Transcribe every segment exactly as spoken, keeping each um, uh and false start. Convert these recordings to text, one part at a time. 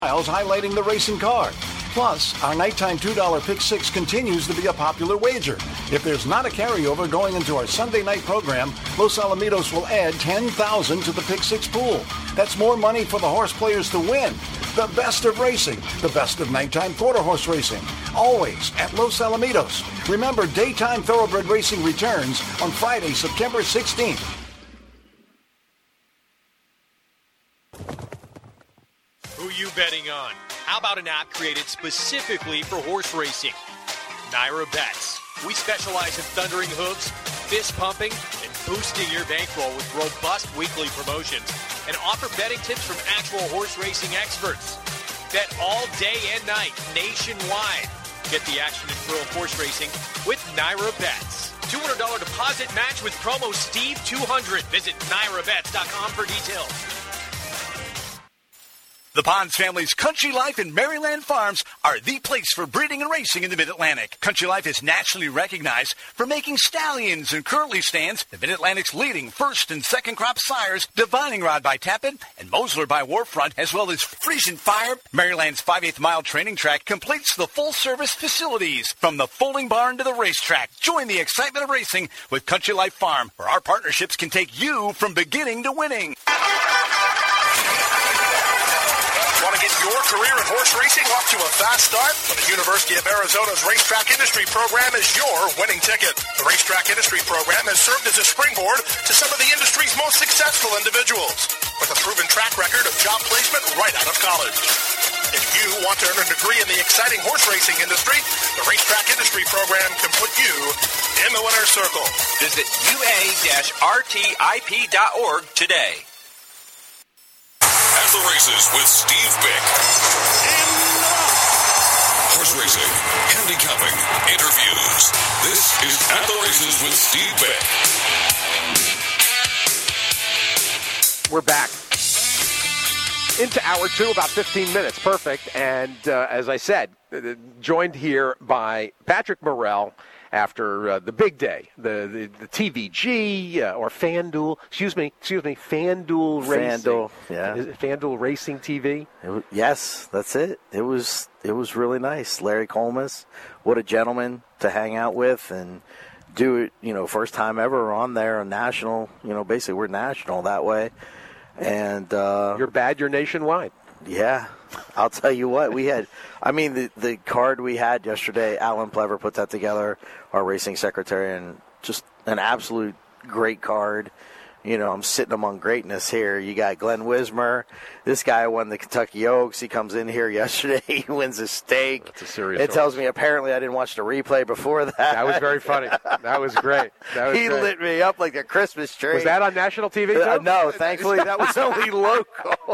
highlighting the racing card. Plus, our nighttime two dollar Pick Six continues to be a popular wager. If there's not a carryover going into our Sunday night program, Los Alamitos will add ten thousand dollars to the Pick Six pool. That's more money for the horse players to win. The best of racing, the best of nighttime quarter horse racing. Always at Los Alamitos. Remember, daytime thoroughbred racing returns on Friday, September sixteenth. Who you betting on? How about an app created specifically for horse racing? Naira Bets. We specialize in thundering hooves, fist pumping, and boosting your bankroll with robust weekly promotions and offer betting tips from actual horse racing experts. Bet all day and night nationwide. Get the action and thrill of horse racing with Naira Bets. two hundred dollars deposit match with promo Steve two hundred. Visit naira bets dot com for details. The Bonds family's Country Life and Maryland Farms are the place for breeding and racing in the Mid-Atlantic. Country Life is nationally recognized for making stallions and curly stands, the Mid-Atlantic's leading first and second crop sires, Divining Rod by Tappan and Mosler by Warfront, as well as Frisian Fire. Maryland's five-eighths mile training track completes the full-service facilities from the folding barn to the racetrack. Join the excitement of racing with Country Life Farm, where our partnerships can take you from beginning to winning. Want to get your career in horse racing off to a fast start? Well, the University of Arizona's Racetrack Industry Program is your winning ticket. The Racetrack Industry Program has served as a springboard to some of the industry's most successful individuals, with a proven track record of job placement right out of college. If you want to earn a degree in the exciting horse racing industry, the Racetrack Industry Program can put you in the winner's circle. Visit U A R T I P dot org today. At the Races with Steve Bick. Horse racing, handicapping, interviews. This is At the Races with Steve Bick. We're back. Into hour two, about fifteen minutes. Perfect. And uh, as I said, uh, joined here by Patrick Morrell after uh, the big day, the the, the T V G uh, or FanDuel, excuse me, excuse me, FanDuel Racing. FanDuel, yeah. Is it FanDuel Racing T V? It was, yes, that's it. It was it was really nice. Larry Colmus, what a gentleman to hang out with and do it, you know, first time ever on there, a national, you know, basically we're national that way. And uh, you're bad, you're nationwide. Yeah, I'll tell you what, we had, I mean, the, the card we had yesterday, Alan Plever put that together, our racing secretary, and just an absolute great card. You know, I'm sitting among greatness here. You got Glenn Wismer. This guy won the Kentucky Oaks. He comes in here yesterday. He wins a stake. That's a serious It tells me apparently I didn't watch the replay before that. That was very funny. That was great. That was he great. lit me up like a Christmas tree. Was that on national T V, too? Uh, no, thankfully that was only local.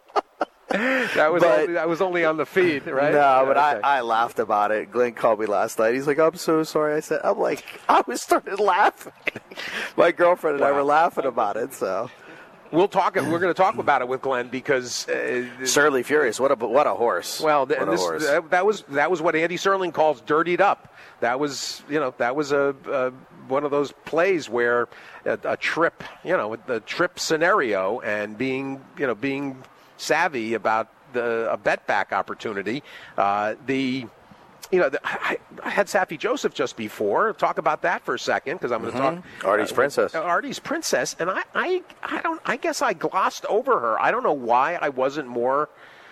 That was but, only, that was only on the feed, right? No, yeah, but okay. I, I laughed about it. Glenn called me last night. He's like, "I'm so sorry." I said, "I'm like, I was started laughing." My girlfriend and wow. I were laughing about it. So we'll talk. We're going to talk about it with Glenn because uh, Surly Furious. What a what a horse. Well, what and a this, horse. That, that was that was what Andy Serling calls dirtied up. That was you know that was a, a one of those plays where a, a trip, you know, the trip scenario and being you know being savvy about the a bet back opportunity. Uh, the you know the, I, I had Safi Joseph just before. Talk about that for a second because I'm going to mm-hmm. talk Artie's uh, Princess. Artie's Princess, and I, I I don't I guess I glossed over her. I don't know why I wasn't more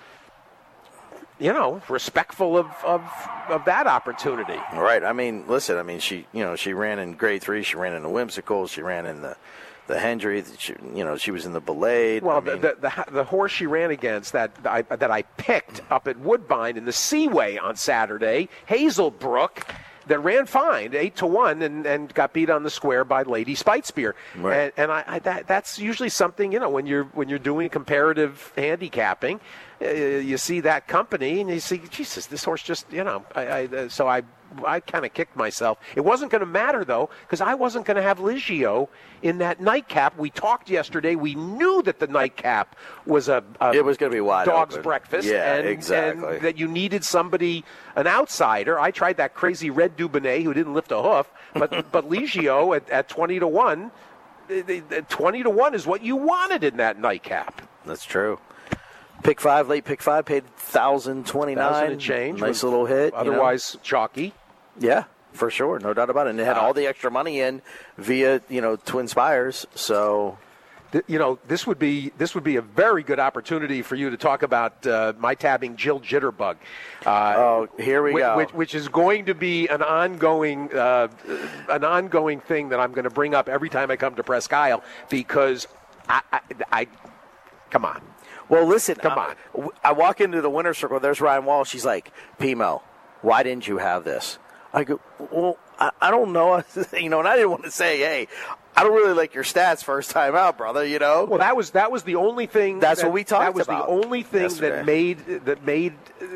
you know respectful of of, of that opportunity. Right. I mean, listen. I mean, she you know she ran in grade three. She ran in the Whimsical. She ran in the. The Hendry, she, you know, she was in the Belade. Well, I mean, the, the the horse she ran against that I, that I picked up at Woodbine in the Seaway on Saturday, Hazelbrook, that ran fine, eight to one, and, and got beat on the square by Lady Spitespear. Right. And, and I, I that, that's usually something you know when you're when you're doing comparative handicapping, uh, you see that company and you see, Jesus, this horse just you know. I, I so I. I kind of kicked myself. It wasn't going to matter, though, because I wasn't going to have Liggio in that nightcap. We talked yesterday. We knew that the nightcap was a, a it was going to be wide dog's open. breakfast. Yeah, and, exactly. And that you needed somebody, an outsider. I tried that crazy Red Dubonnet who didn't lift a hoof, but but Liggio at, at twenty to one, twenty to one is what you wanted in that nightcap. That's true. Pick five, late pick five, paid one thousand twenty-nine dollars. And change. Nice little hit. Otherwise you know? chalky. Yeah, for sure. No doubt about it. And they had uh, all the extra money in via, you know, Twin Spires. So, th- you know, this would be this would be a very good opportunity for you to talk about uh, my tabbing Jill Jitterbug. Uh, oh, here we which, go. Which, which is going to be an ongoing uh, an ongoing thing that I'm going to bring up every time I come to Presque Isle because I, I, I come on. Well, listen. Come I, on. I walk into the winner's circle. There's Ryan Walsh. She's like, P-Mo, why didn't you have this? I go, well, I, I don't know. You know, and I didn't want to say, hey, I don't really like your stats first time out, brother, you know? Well, that was that was the only thing. That's that, what we talked about. That was about the only thing yesterday. that made that made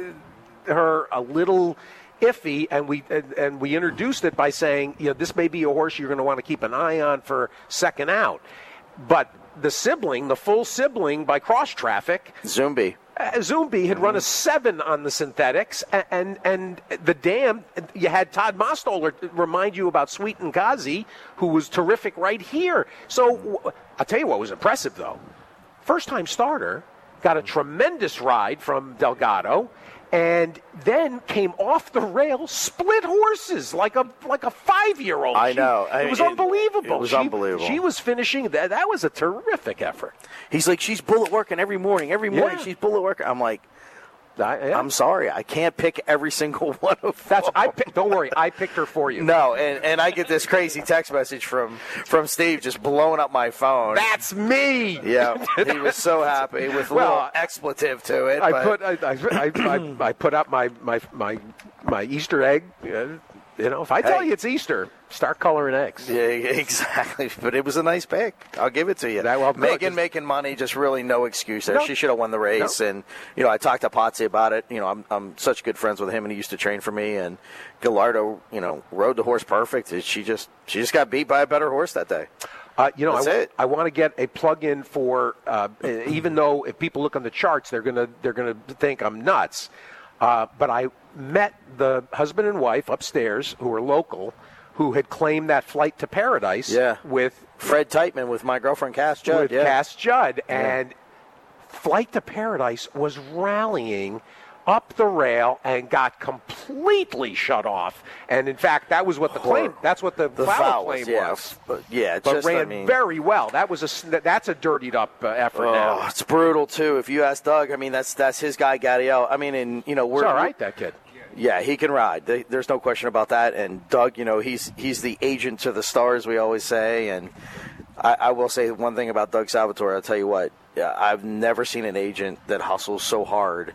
uh, her a little iffy, and we and, and we introduced it by saying, you know, this may be a horse you're going to want to keep an eye on for second out. But the sibling, the full sibling by cross traffic, Zumbi. Uh, Zumbi had run a seven on the synthetics, and, and and the dam. You had Todd Mostoller remind you about Sweet and Kazi, who was terrific right here. So I'll tell you what was impressive though. First time starter, got a tremendous ride from Delgado, and then came off the rail, split horses like a like a five year old. I know She, I, it was it, unbelievable. It was she, unbelievable. She was finishing. That that was a terrific effort. He's like, she's bullet working every morning. Every morning Yeah. she's bullet working. I'm like, I, yeah. I'm sorry, I can't pick every single one of them. That's I. Pick, don't worry, I picked her for you. No, and, and I get this crazy text message from, from Steve just blowing up my phone. That's me. Yeah, he was so happy with a Well, little expletive to it. I but. put I, I, I, I put up my my my, my Easter egg. Uh, you know, if I tell Hey. you it's Easter, start coloring eggs. Yeah, exactly. But it was a nice pick. I'll give it to you. That, well, good, Megan just- making money, just really no excuse there. No. She should have won the race. No. And, you know, I talked to Potsy about it. You know, I'm I'm such good friends with him, and he used to train for me. And Gallardo, you know, rode the horse perfect. She just she just got beat by a better horse that day. Uh, you know, That's I, it. I want to get a plug-in for, uh, even though if people look on the charts, they're gonna they're gonna think I'm nuts. Uh, but I met the husband and wife upstairs who are local, who had claimed that flight to paradise. Yeah. with Fred Teitman with my girlfriend Cass Judd. with yeah. Cass Judd, Yeah. and Flight to Paradise was rallying up the rail and got completely shut off. And in fact, that was what the claim. That's what the, The foul, foul claim was, yeah. was. But, yeah, But just, ran I mean, very well. That was a that's a dirtied up uh, effort. Oh, now. it's brutal too. If you ask Doug, I mean, that's that's his guy, Gadiel. I mean, and you know, we're It's all right, that kid. Yeah, he can ride. There's no question about that. And Doug, you know, he's he's the agent to the stars, we always say. And I, I will say one thing about Doug Salvatore. I'll tell you what, I've never seen an agent that hustles so hard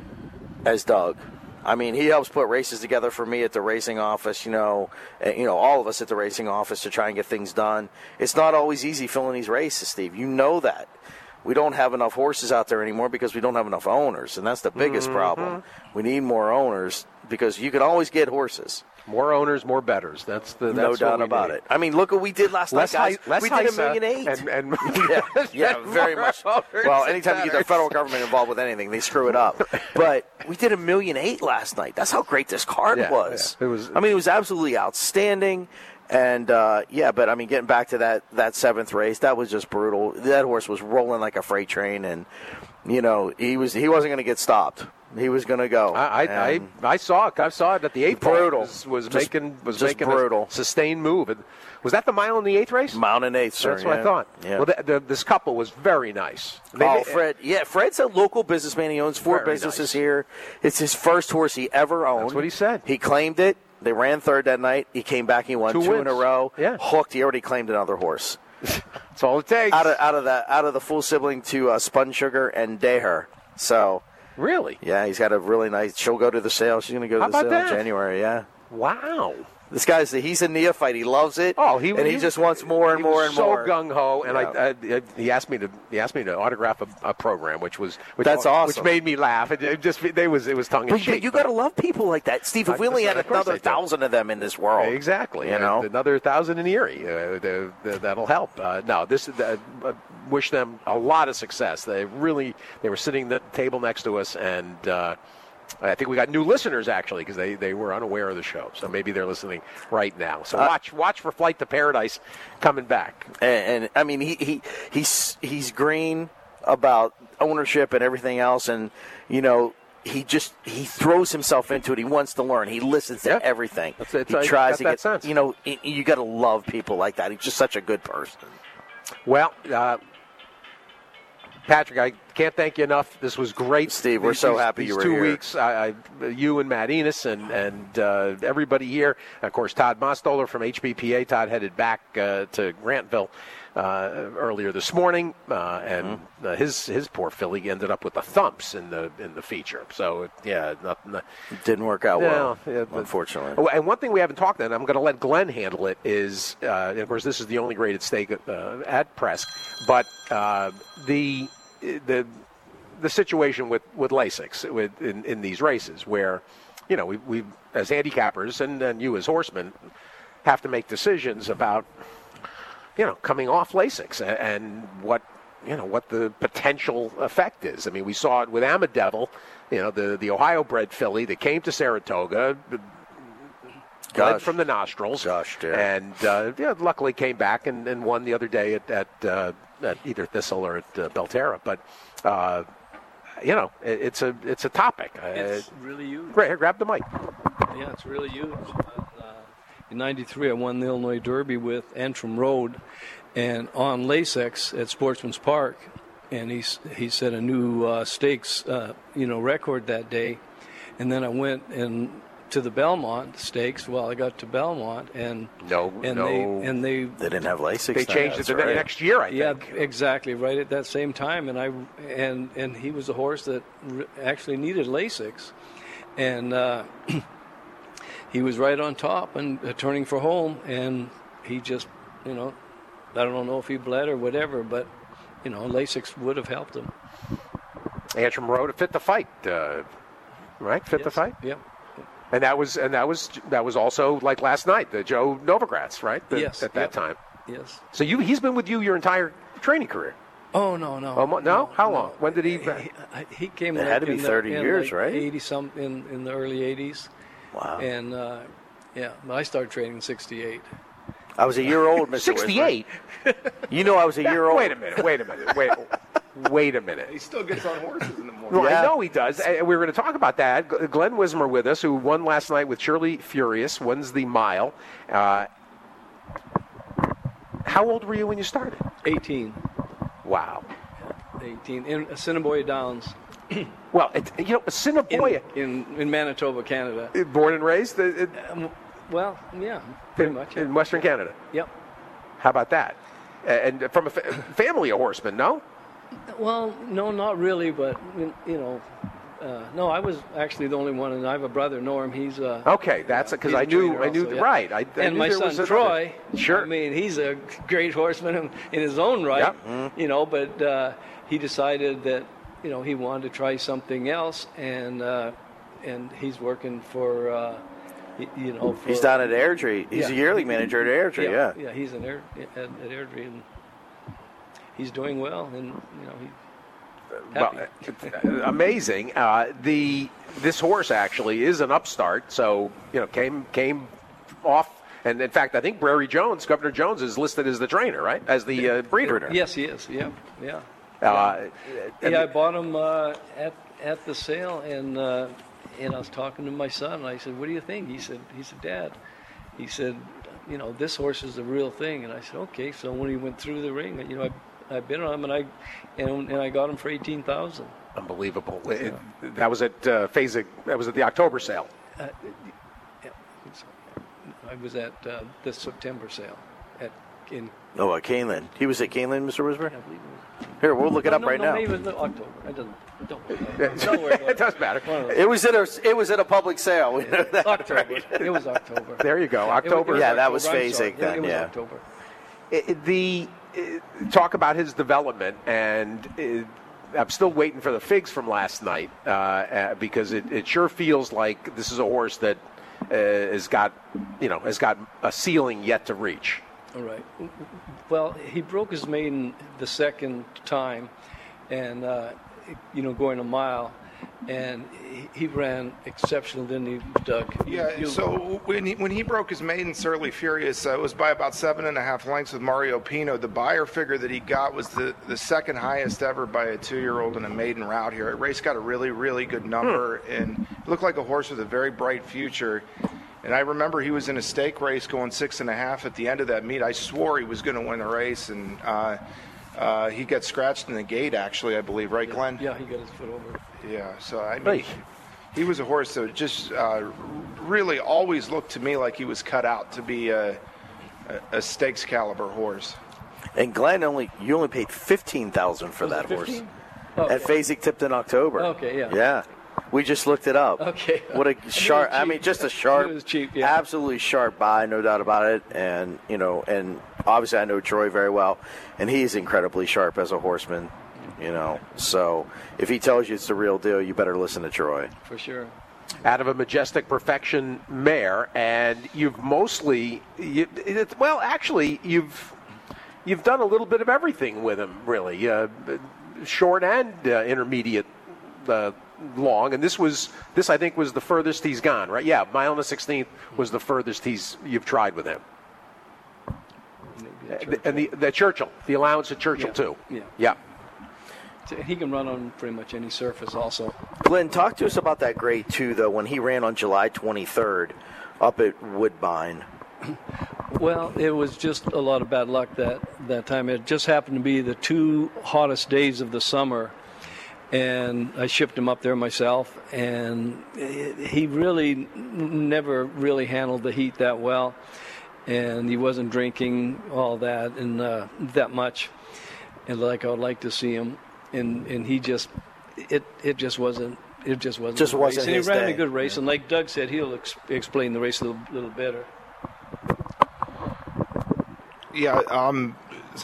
as Doug. I mean, he helps put races together for me at the racing office, you know, and, you know, all of us at the racing office to try and get things done. It's not always easy filling these races, Steve. You know that. We don't have enough horses out there anymore because we don't have enough owners, and that's the biggest Mm-hmm. problem. We need more owners because you can always get horses. More owners, more betters. That's the that's No what doubt we about need. it. I mean, look what we did last Less night, guys. high, less we did a Heisa million eight. And, and yeah, yeah, very much. Well, anytime you get the federal government involved with anything, they screw it up. But we did a million eight last night. That's how great this card Yeah, was. yeah. It was- I mean, it was absolutely outstanding. And, uh, yeah, but, I mean, getting back to that, that seventh race, that was just brutal. That horse was rolling like a freight train, and, you know, he, was, he wasn't going to get stopped. He was going to go. I, I, I, I saw it. I saw it at the eighth. Brutal. Was, was Just- making was just making brutal. a sustained move. And was that the mile in the eighth race? Mile and eighth, sir. That's what yeah. I thought. Yeah. Well, the, the, this couple was very nice. They- Oh, they- Fred. Yeah, Fred's a local businessman. He owns four Very businesses nice. here. It's his first horse he ever owned. That's what he said. He claimed it. They ran third that night. He came back. He won Two two, in wins. a row. Yeah. Hooked. He already claimed another horse. That's all it takes. Out of out of that out of the full sibling to uh, Spun Sugar and Daher. So Really? yeah, he's got a really nice. She'll go to the sale. She's going to go to How the about sale in that? January. Yeah. Wow. This guy's he's a neophyte. He loves it. Oh, he and he, he- just wants more and he more was and so more. gung ho, and Yeah. I, I, he asked me to he asked me to autograph a, a program, which was which, That's awesome. which made me laugh. It, it just they was it was tongue in But you, cheek. you got to love people like that, Steve. If I- we only had of course another I do. thousand of them in this world, Exactly. You And know, another thousand in Erie. Uh, the, the, that'll help. Uh, no, this uh, uh, wish them a lot of success. They really they were sitting at the table next to us, and uh, I think we got new listeners actually because they, they were unaware of the show. So maybe they're listening right now. So Uh, watch watch for Flight to Paradise coming back. And, and I mean, he, he he's he's green. about ownership and everything else, and you know. He just he throws himself into it. He wants to learn. He listens to yeah. everything. That's, it's, he I tries got to that get. Sense. You know, you got to love people like that. He's just such a good person. Well, uh, Patrick, I can't thank you enough. This was great, Steve. We're these, so happy these you were two here. weeks. I, I, you and Matt Enos and and uh, everybody here. Of course, Todd Mostoller from H B P A. Todd headed back uh, to Grantville uh, earlier this morning, uh, and mm-hmm. uh, his his poor filly ended up with the thumps in the in the feature. So yeah, nothing. It didn't work out no, well, yeah, unfortunately. Oh, and one thing we haven't talked about, and I'm going to let Glenn handle it, is uh, and of course this is the only graded stake uh, at Presque, but uh, the the the situation with with Lasix with in, in these races where you know we we as handicappers and, and you as horsemen have to make decisions about you know coming off Lasix and, and what you know what the potential effect is. I mean, we saw it with Amadevil, you know the the Ohio bred filly that came to Saratoga, bled from the nostrils, Gosh, yeah. and uh, yeah, luckily came back and, and won the other day at at, uh, at either Thistle or at uh, Belterra. But uh, you know, it, it's a it's a topic. It's uh, really huge. Grab, grab the mic. Yeah, it's really huge. Uh, in ninety-three, I won the Illinois Derby with Antrim Road, and on Lasix at Sportsman's Park, and he he set a new uh, stakes uh, you know record that day, and then I went and. to the Belmont Stakes. Well, I got to Belmont, and no, and no, they and they they didn't have Lasix. They changed it the right. next year, I yeah, think. Yeah, exactly, right at that same time. And I and and he was a horse that re- actually needed Lasix, and uh, he was right on top and uh, turning for home, and he just, you know, I don't know if he bled or whatever, but you know, Lasix would have helped him. Antrim Road fit the fight, uh, right? Fit yes. the fight. Yep. And that was and that was that was also like last night, the Joe Novogratz, right? The, yes. At that yep. time. Yes. So you he's been with you your entire training career. Oh no no. Oh, no? no How no. long? When did he? He, he came. It like had to be in thirty the, in years, like right? Eighty some in in the early eighties. Wow. And uh, yeah, I started training in sixty-eight. I was a year old, Mister sixty-eight. You know, I was a year old. Wait a minute. Wait a minute. Wait. Wait a minute. He still gets on horses in the morning. Well, Yeah. I know he does. And we were going to talk about that. G- Glenn Wismer with us, who won last night with Shirley Furious, wins the mile. Uh, how old were you when you started? eighteen. Wow. eighteen in Assiniboia Downs. Well, it, you know, Assiniboia. In, in in Manitoba, Canada. Born and raised uh, it, Um, well, yeah, pretty in, much. Yeah. in Western Canada. Yep. How about that? And from a fa- family of horsemen, no? Well, no, not really, but you know, uh, no, I was actually the only one, and I have a brother, Norm. He's uh, Okay, that's because he's a I knew trainer I knew also, yeah. right. I, I and knew my there son was another- Troy. Sure. I mean, he's a great horseman in, in his own right. Yep. Mm-hmm. You know, but uh, he decided that you know he wanted to try something else, and uh, and he's working for uh, y- you know. For, He's down at Airdrie. He's Yeah. a yearling manager at Airdrie. Yeah. yeah, he's an air, at, at Airdrie, and he's doing well, and you know he. Well, uh, amazing. Uh, the this horse actually is an upstart, so you know came came off, and in fact, I think Brary Jones, Governor Jones, is listed as the trainer, right, as the uh, breeder. Yes, he is. Yeah, yeah. Uh, Yeah, I bought him uh, at at the sale, and uh, and I was talking to my son, and I said, "What do you think?" He said, "He said, Dad," he said, "You know, this horse is the real thing." And I said, "Okay." So when he went through the ring, you know, I I bid on him, and I and, and I got him for eighteen thousand. Unbelievable. It, that was at uh, Phasig. That was at the October sale. Uh, yeah, so I was at uh, the September sale at in. Oh, at Canelan. He was at Canelan, Mister Wismer? I believe it was. Here, we'll look it No, up no, right no, now. Maybe it was October. I don't. Don't, don't worry about It doesn't matter. One of those. It was at a it was at a public sale. We know that. October. It was October. There you go. It was- it October. was Yeah, that was October. I'm sorry. Phasig then, It was yeah. October. It- it- the uh, talk about his development, and uh, I'm still waiting for the figs from last night uh, uh, because it, it sure feels like this is a horse that uh, has got, you know, has got a ceiling yet to reach. All right. Well, he broke his maiden the second time, and uh, you know, going a mile, and he, he ran exceptional, didn't he, Doug? Yeah, You- so when he, when he broke his maiden Surly Furious, uh, it was by about seven and a half lengths with Mario Pino. The buyer figure that he got was the, the second highest ever by a two-year-old in a maiden route here. It race got a really, really good number, and it looked like a horse with a very bright future. And I remember he was in a stake race going six and a half at the end of that meet. I swore he was going to win the race, and uh, uh, he got scratched in the gate, actually, I believe, right, Glenn? Yeah, he got his foot over. Yeah, so I mean, Right. he was a horse that just uh, really always looked to me like he was cut out to be a, a, a stakes caliber horse. And Glenn, only you only paid fifteen thousand for Was that it horse fifteen? Oh, at yeah. Fasig tipped in October. Okay, yeah. Yeah, we just looked it up. Okay. What a sharp! I cheap. mean, just a I sharp, knew it was cheap, yeah. absolutely sharp buy, no doubt about it. And you know, and obviously I know Troy very well, and he's incredibly sharp as a horseman. You know, so if he tells you it's the real deal, you better listen to Troy. For sure. Out of a Majestic Perfection mare, and you've mostly, you, it, well, actually, you've you've done a little bit of everything with him, really, uh, short and uh, intermediate uh, long. And this was this, I think, was the furthest he's gone, right? Yeah, Mile and the Sixteenth was the furthest he's you've tried with him. Maybe And the, the Churchill, the allowance at Churchill Yeah. too. Yeah. Yeah. He can run on pretty much any surface also. Glenn, talk to us about that grade two, though, when he ran on July twenty-third up at Woodbine. Well, it was just a lot of bad luck that, that time. It just happened to be the two hottest days of the summer, and I shipped him up there myself, and he really never really handled the heat that well, and he wasn't drinking all that and uh, that much, and like I would like to see him, and and he just it it just wasn't it just wasn't Just a wasn't race. And his he ran day. a good race, and like Doug said, he'll ex- explain the race a little, little better. Yeah, um,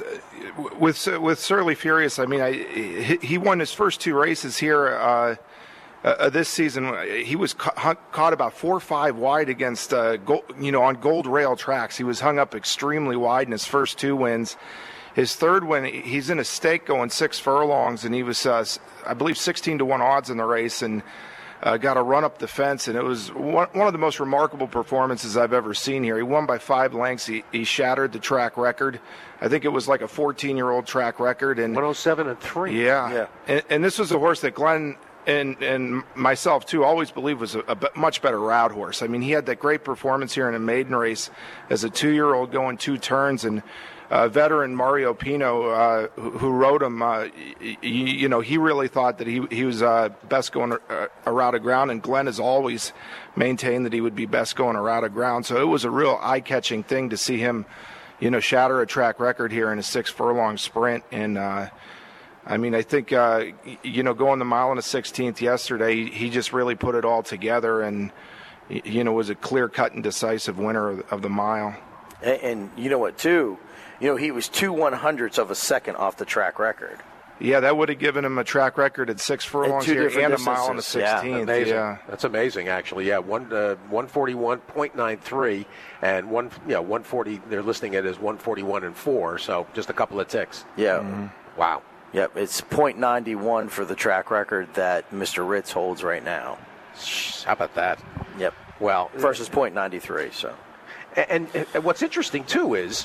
with with Surly Furious, I mean, I, he, he won his first two races here uh, uh, this season. He was ca- caught about four or five wide against, uh, gold, you know, on gold rail tracks. He was hung up extremely wide in his first two wins. His third win, he's in a stake going six furlongs, and he was, uh, I believe, sixteen to one odds in the race, and uh, got a run up the fence, and it was one, one of the most remarkable performances I've ever seen here. He won by five lengths. He, he shattered the track record. I think it was like a fourteen-year-old track record. And one oh seven and three. Yeah. Yeah. And, and this was a horse that Glenn and and myself, too, always believed was a, a be- much better route horse. I mean, he had that great performance here in a maiden race as a two-year-old going two turns, and Uh, veteran Mario Pino, uh, who, who rode him, uh, y- y- you know, he really thought that he he was uh, best going a, a route of ground, and Glenn has always maintained that he would be best going a route of ground. So it was a real eye-catching thing to see him, you know, shatter a track record here in a six-furlong sprint. And uh, I mean, I think uh, y- you know, going the mile and a sixteenth yesterday, he just really put it all together, and y- you know, was a clear-cut and decisive winner of, of the mile. And, and you know what, too? You know, he was two one-hundredths of a second off the track record. Yeah, that would have given him a track record at six furlongs two here different and a mile and a distances. Yeah, sixteenth. Amazing. Yeah. That's amazing, actually. Yeah, one uh, one forty one point nine three and one yeah one forty. They're listing it as one forty one and four. So just a couple of ticks. Yeah. Mm-hmm. Wow. Yep, it's point nine one for the track record that Mister Ritz holds right now. How about that? Yep. Well, Versus point nine three. So. And, and what's interesting too is,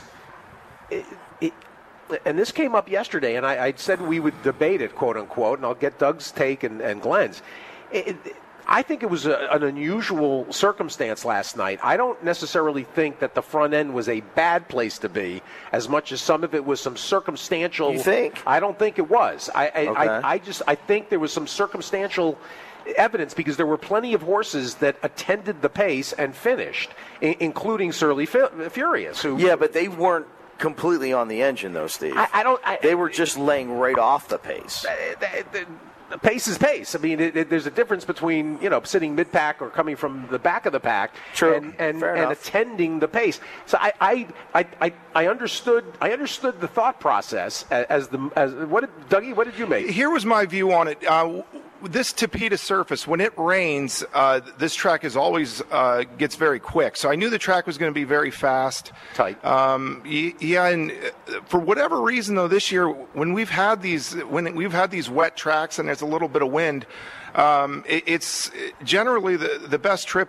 it, it, and this came up yesterday, and I, I said we would debate it, quote unquote, and I'll get Doug's take and, and Glenn's. It, it, I think it was a, an unusual circumstance last night. I don't necessarily think that the front end was a bad place to be, as much as some of it was some circumstantial. You think? I don't think it was. I, I, Okay. I, I just I think there was some circumstantial evidence, because there were plenty of horses that attended the pace and finished, I- including Surly Fu- Furious. Who, Yeah, but they weren't completely on the engine, though, Steve. I, I don't. I, they were just laying right off the pace. the, the, the pace is pace. I mean, it, it, there's a difference between, you know, sitting mid pack or coming from the back of the pack, True. and and, Fair and enough. attending the pace. So I, I I, I I understood I understood the thought process as, as the as what did Dougie? What did you make? Here was my view on it. Uh, this Tapeta surface, when it rains, uh, this track is always uh, gets very quick. So I knew the track was going to be very fast. Tight. Um, y- yeah, and uh, for whatever reason, though, this year when we've had these when we've had these wet tracks and there's a little bit of wind, Um, it, it's generally the, the best trip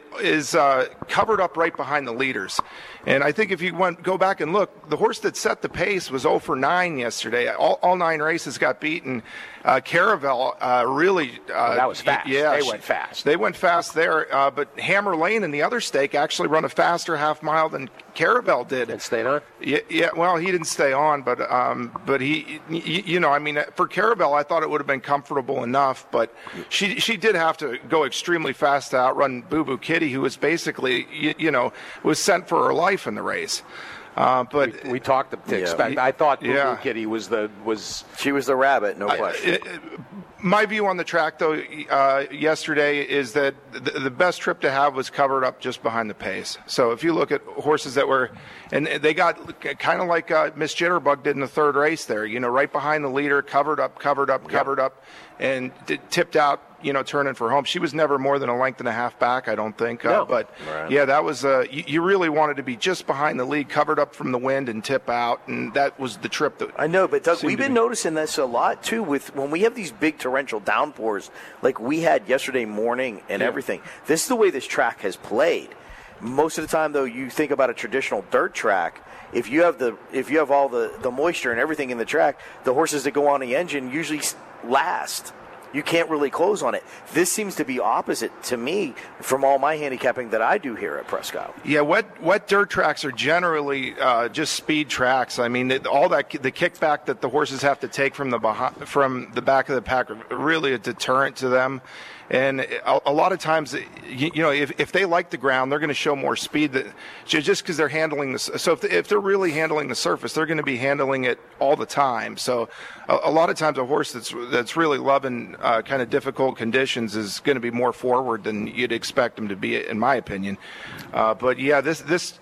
is uh, covered up right behind the leaders. And I think if you went, go back and look, the horse that set the pace was oh for nine yesterday. All, all nine races got beaten. Uh, Caravel uh, really... Uh, well, that was fast. Yeah, they she, went fast. They went fast there. Uh, but Hammer Lane in the other stake actually run a faster half mile than Caravel did. And stayed on? Yeah, yeah, well, he didn't stay on, but um, but he, you know, I mean, for Caravel, I thought it would have been comfortable enough, but she she did have to go extremely fast to outrun Boo Boo Kitty, who was basically, you, you know, was sent for her life in the race. Uh, but we, we talked to yeah. expect. I thought Boo Boo yeah. Kitty was the was she was the rabbit, no question. I, it, my view on the track, though, uh, yesterday is that the, the best trip to have was covered up just behind the pace. So if you look at horses that were, and they got kind of like uh, Miss Jitterbug did in the third race there, you know, right behind the leader, covered up, covered up, covered yep. up, and d- tipped out, you know, turning for home. She was never more than a length and a half back, I don't think. No. Uh, but, right. yeah, that was, uh, you, you really wanted to be just behind the lead, covered up from the wind and tip out, and that was the trip that I know, but Doug, we've been be- noticing this a lot, too, with when we have these big torrential downpours like we had yesterday morning and yeah. everything. This is the way this track has played. Most of the time, though, you think about a traditional dirt track. If you have the if you have all the, the moisture and everything in the track, the horses that go on the engine usually last. You can't really close on it. This seems to be opposite to me from all my handicapping that I do here at Prescott. Yeah, wet wet dirt tracks are generally uh, just speed tracks. I mean, it, all that the kickback that the horses have to take from the behind, from the back of the pack are really a deterrent to them. And a, a lot of times, you, you know, if, if they like the ground, they're going to show more speed that, just because they're handling this. So if, if they're really handling the surface, they're going to be handling it all the time. So a, a lot of times a horse that's that's really loving uh, kind of difficult conditions is going to be more forward than you'd expect them to be, in my opinion. Uh, but yeah, this this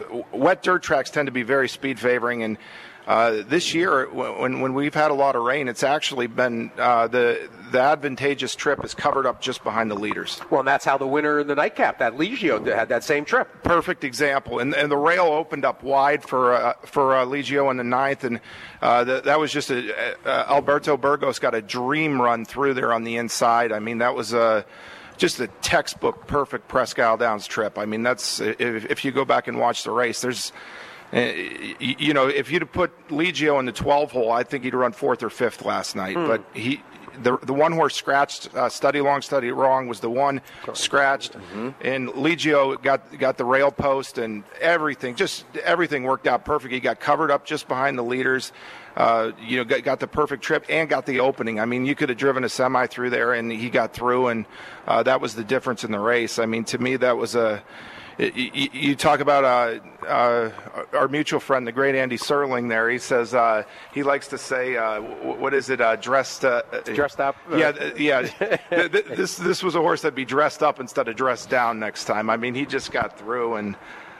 wet dirt tracks tend to be very speed favoring, and Uh, this year, when when we've had a lot of rain, it's actually been uh, the the advantageous trip is covered up just behind the leaders. Well, and that's how the winner in the nightcap, that Legio, had that same trip. Perfect example, and and the rail opened up wide for uh, for uh, Legio in the ninth, and uh, the, that was just a uh, Alberto Burgos got a dream run through there on the inside. I mean, that was a just a textbook perfect Presque Isle Downs trip. I mean, that's if, if you go back and watch the race, there's. Uh, you know, if you'd have put Legio in the twelve hole, I think he'd run fourth or fifth last night. Hmm. But he, the the one horse scratched, uh, study long, study wrong was the one scratched, mm-hmm. and Legio got got the rail post and everything. Just everything worked out perfect. He got covered up just behind the leaders. Uh, you know, got, got the perfect trip and got the opening. I mean, you could have driven a semi through there, and he got through, and uh, that was the difference in the race. I mean, to me, that was a. You, you talk about uh, uh, our mutual friend, the great Andy Serling. There, he says uh, he likes to say, uh, "What is it? Uh, dressed, uh, dressed up." Yeah, yeah. this this was a horse that'd be dressed up instead of dressed down next time. I mean, he just got through, and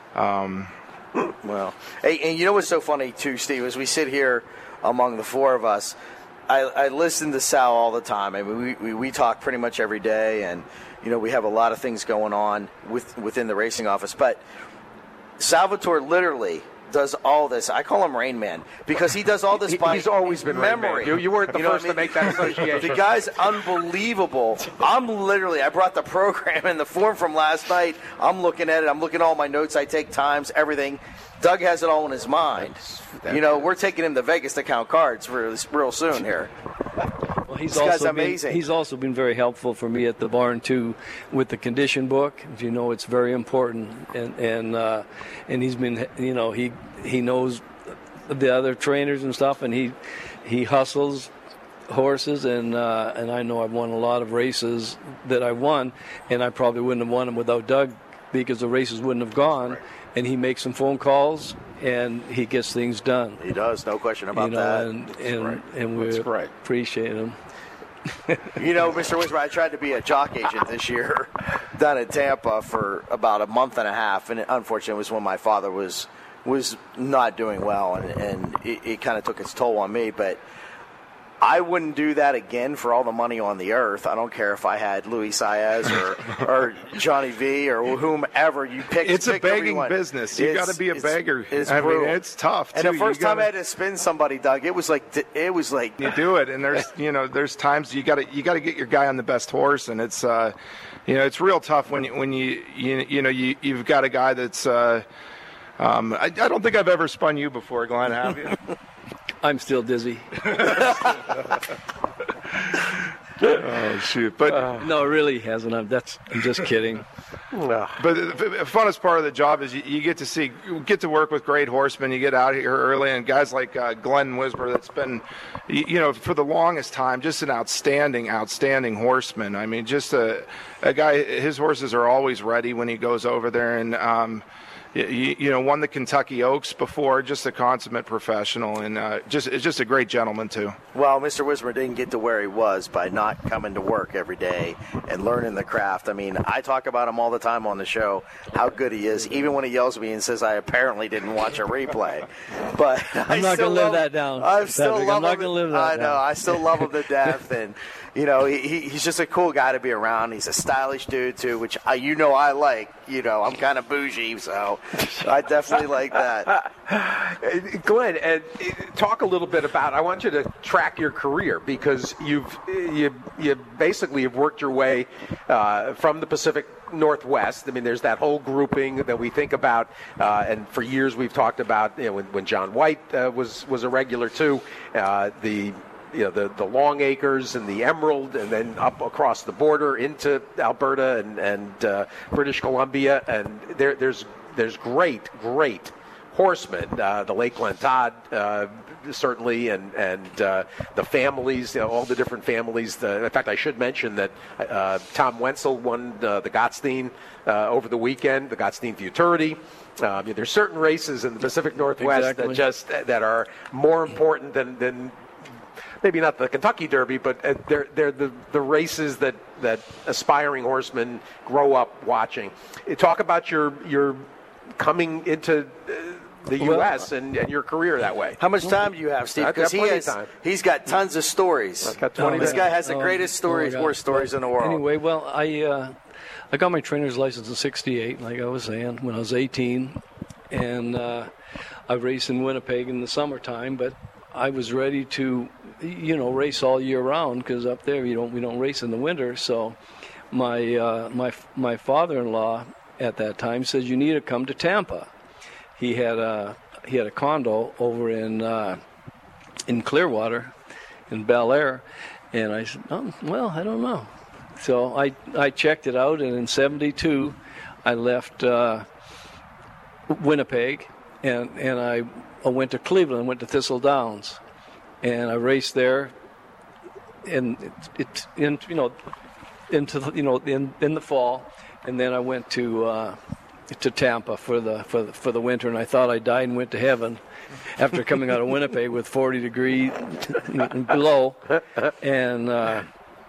um, well, hey, and you know what's so funny too, Steve? As we sit here among the four of us, I, I listen to Sal all the time. I mean, we, we we talk pretty much every day, and. You know, we have a lot of things going on with, within the racing office. But Salvatore literally does all this. I call him Rain Man because he does all this by He's always been memory. You, you weren't the you know first I mean? to make that association. The guy's unbelievable. I'm literally, I brought the program and the form from last night. I'm looking at it. I'm looking at all my notes. I take times, everything. Doug has it all in his mind. That's, that's you know, we're taking him to Vegas to count cards real, real soon here. Well, he's this also guy's amazing. Been, he's also been very helpful for me at the barn too, with the condition book. As you know, it's very important, and and uh, and he's been, you know, he he knows the other trainers and stuff, and he he hustles horses, and uh, and I know I've won a lot of races that I won, and I probably wouldn't have won them without Doug because the races wouldn't have gone. Right. And he makes some phone calls, and he gets things done. He does, no question about you know, that. And and, right. and we appreciate him. You know, Mister Wismer, I tried to be a jock agent this year down in Tampa for about a month and a half, and it, unfortunately, it was when my father was was not doing well, and, and it, it kind of took its toll on me. But I wouldn't do that again for all the money on the earth. I don't care if I had Luis Saez or, or Johnny V or whomever you pick. It's pick a begging business. You got to be a it's, beggar. It's I brutal. mean, it's tough. And too. the first gotta, time I had to spin somebody, Doug, it was like it was like you do it, and there's you know there's times you got to you got to get your guy on the best horse, and it's uh, you know it's real tough when you, when you you you know you you've got a guy that's. Uh, um, I, I don't think I've ever spun you before, Glenn. Have you? I'm still dizzy. Oh shoot! But uh, no, it really hasn't. I'm, that's I'm just kidding. But the, the funnest part of the job is you, you get to see, you get to work with great horsemen. You get out here early, and guys like uh, Glenn Wismer, that's been, you, you know, for the longest time, just an outstanding, outstanding horseman. I mean, just a, a guy. His horses are always ready when he goes over there, and. Um, You, you know, won the Kentucky Oaks before, just a consummate professional, and uh, just it's just a great gentleman, too. Well, Mister Wismer didn't get to where he was by not coming to work every day and learning the craft. I mean, I talk about him all the time on the show, how good he is, even when he yells at me and says I apparently didn't watch a replay. But I'm not going to live that down. I still Patrick, love I'm not him. going to live that I know. down. I still love him to death, and you know, he, he, he's just a cool guy to be around. He's a stylish dude too, which I, you know I like. You know, I'm kind of bougie, so I definitely like that. Glenn, uh, talk a little bit about. I want you to track your career because you've you you basically have worked your way uh, from the Pacific Northwest. I mean, there's that whole grouping that we think about, uh, and for years we've talked about. You know, when, when John White uh, was was a regular too, uh, the. You know, the, the Long Acres and the Emerald, and then up across the border into Alberta and, and uh, British Columbia. And there, there's there's great, great horsemen. Uh, the Lake Glen Todd, uh, certainly, and, and uh, the families, you know, all the different families. The, in fact, I should mention that uh, Tom Wenzel won uh, the Gottstein uh, over the weekend, the Gottstein Futurity. Um, you know, there's certain races in the Pacific Northwest Exactly. that just that are more important than than maybe not the Kentucky Derby, but uh, they're they're the, the races that, that aspiring horsemen grow up watching. Uh, Talk about your your coming into uh, the U S and, and your career that way. How much time do you have, Steve? I've got Because he plenty has, of time. he's got tons of stories. I've got twenty This minutes. guy has the Um, greatest stories, oh my horse God. stories in the world. Anyway, well, I uh, I got my trainer's license in sixty-eight, like I was saying, when I was eighteen, and uh, I raced in Winnipeg in the summertime, but I was ready to, you know, race all year round because up there you don't we don't race in the winter. So my uh, my my father-in-law at that time says you need to come to Tampa. He had a he had a condo over in uh, in Clearwater, in Bel Air, and I said, oh, well, I don't know. So I I checked it out, and in seventy-two, I left uh, Winnipeg, and and I, I went to Cleveland, went to Thistle Downs, and I raced there. And it, it in you know into the, you know in in the fall, and then I went to uh, to Tampa for the for the, for the winter, and I thought I died and went to heaven after coming out of Winnipeg with forty degrees below, and. Uh,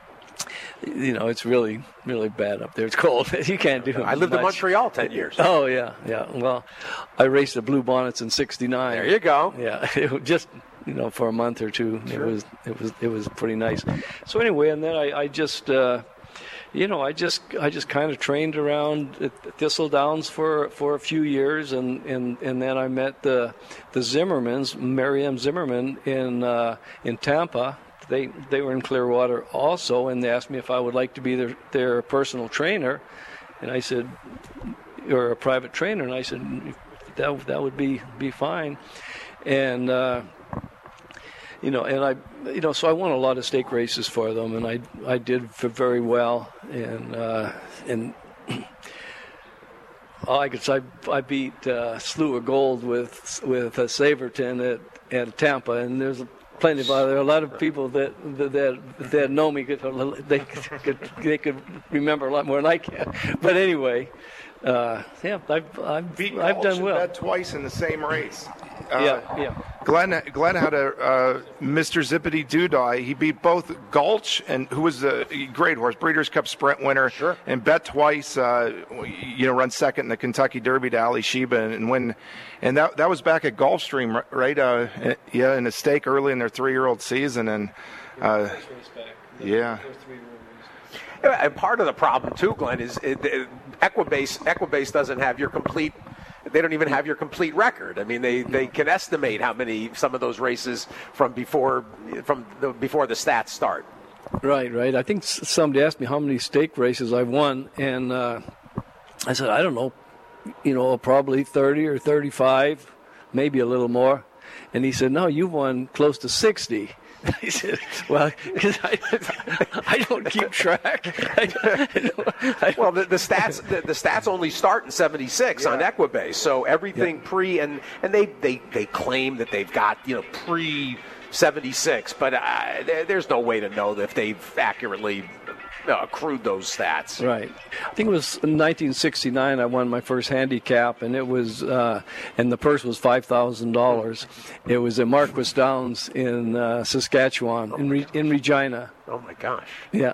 You know, it's really, really bad up there. It's cold. You can't do it. I lived much. in Montreal ten years. Oh, yeah, yeah. Well, I raced the Blue Bonnets in sixty-nine. There you go. Yeah, it was just, you know, for a month or two. Sure. It was it was, it was pretty nice. So anyway, and then I, I just, uh, you know, I just I just kind of trained around at Thistle Downs for, for a few years, and, and, and then I met the the Zimmermans, Mary M. Zimmerman, in uh, in Tampa. They they were in Clearwater also, and they asked me if I would like to be their, their personal trainer, and I said, or a private trainer, and I said that that would be be fine, and uh, you know, and I you know, so I won a lot of stake races for them, and I I did very well, and uh, and. Oh, I guess I I beat uh, Slew of Gold with with uh, Saverton at at Tampa, and there's. Plenty of other. A lot of people that that that know me could they could they could remember a lot more than I can. But anyway, uh, yeah, I've I've Beat I've done well. That twice in the same race. Uh, yeah, yeah. Glenn Glenn had a uh, Mister Zippity Doodah. He beat both Gulch, and who was a great horse, Breeders' Cup Sprint winner, sure. and bet twice. Uh, you know, run second in the Kentucky Derby to Ali Sheba and, and win. And that that was back at Gulfstream, right? Uh, yeah, in a stake early in their three-year-old season, and uh, yeah. And part of the problem too, Glenn, is it, it, Equibase. Equibase doesn't have your complete. They don't even have your complete record. I mean, they, they can estimate how many some of those races from before from the, before the stats start. Right, right. I think somebody asked me how many stake races I've won, and uh, I said I don't know. You know, probably thirty or thirty-five, maybe a little more. And he said, "No, you've won close to sixty." He said, "Well, because I, I don't keep track." I, I, well, the, the stats the, the stats only start in seventy-six yeah. on Equibase, so everything yeah. pre and and they, they, they claim that they've got you know pre seventy-six, but uh, there, there's no way to know if they've accurately uh, accrued those stats. Right. I think it was in nineteen sixty-nine I won my first handicap, and it was uh, and the purse was five thousand dollars. It was at Marquis Downs in uh, Saskatchewan, in Re- in Regina. Oh my gosh! Yeah,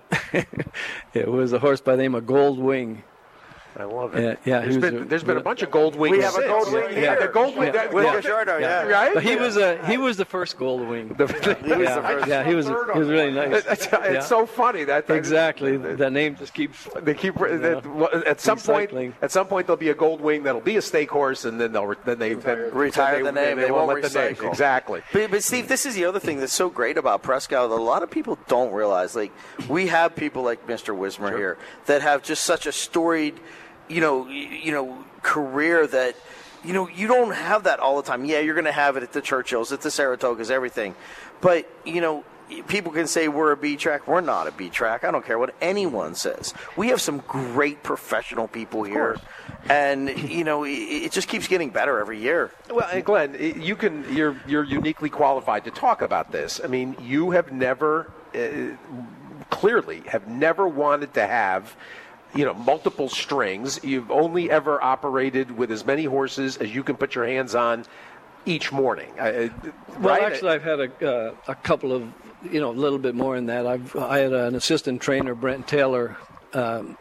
it was a horse by the name of Gold Wing. I love it. Yeah, yeah there's been a, there's been a bunch of gold wings. We have a gold wing yeah. here. Yeah, the gold wing. Yeah. With Gajardo, yeah. yeah. Right? But he was a he was the first gold wing. The, he was yeah, the first. yeah, he was he was really nice. It's, it's yeah. so funny that, that exactly that name just keeps. They keep you know, that, at some recycling. point. At some point, there'll be a gold wing that'll be a stake horse, and then they'll then they then retire then the they, name. They, They, won't won't let the name. recycle. Exactly. But, but Steve, this is the other thing that's so great about Prescott that a lot of people don't realize. Like we have people like Mister Wismer sure. here that have just such a storied, you know, you know. career that, you know, you don't have that all the time. Yeah, you're going to have it at the Churchills, at the Saratogas, everything. But, you know, people can say we're a B track. We're not a B track. I don't care what anyone says. We have some great professional people here. And, you know, it, it just keeps getting better every year. Well, and Glenn, you can, you're, you're uniquely qualified to talk about this. I mean, you have never, uh, clearly have never wanted to have you know, multiple strings. You've only ever operated with as many horses as you can put your hands on each morning. Uh, well, right? actually, I've had a, uh, a couple of, you know, a little bit more than that. I've I had an assistant trainer, Brent Taylor. Um,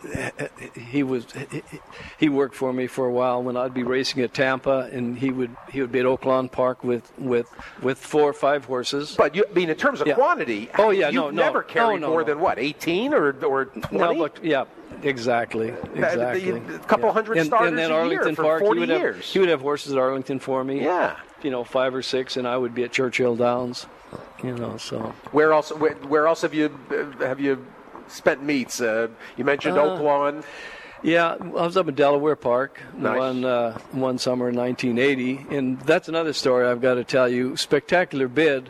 he was he, he worked for me for a while when I'd be racing at Tampa, and he would he would be at Oaklawn Park with, with, with four or five horses. But you, I mean, in terms of yeah. quantity, oh yeah, you've no, no, never carried no, no, more no. than what, eighteen or or twenty? No, but yeah. Exactly. Exactly. A couple yeah. hundred and, starters and then a Arlington year for Park, forty he would years. Have, he would have horses at Arlington for me. Yeah. You know, five or six, and I would be at Churchill Downs. You know, so. Where else? Where, where else have you have you spent meets? Uh, you mentioned uh, Oaklawn. Yeah, I was up at Delaware Park nice. one uh, one summer in nineteen eighty, and that's another story I've got to tell you. Spectacular Bid.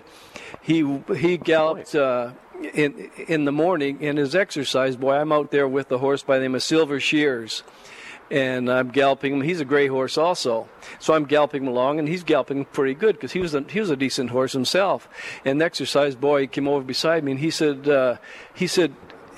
He he galloped. Uh, In in the morning in his exercise, boy, I'm out there with the horse by the name of Silver Shears, and I'm galloping him. He's a gray horse also, so I'm galloping him along, and he's galloping pretty good because he was a, he was a decent horse himself. And the exercise boy came over beside me, and he said uh, he said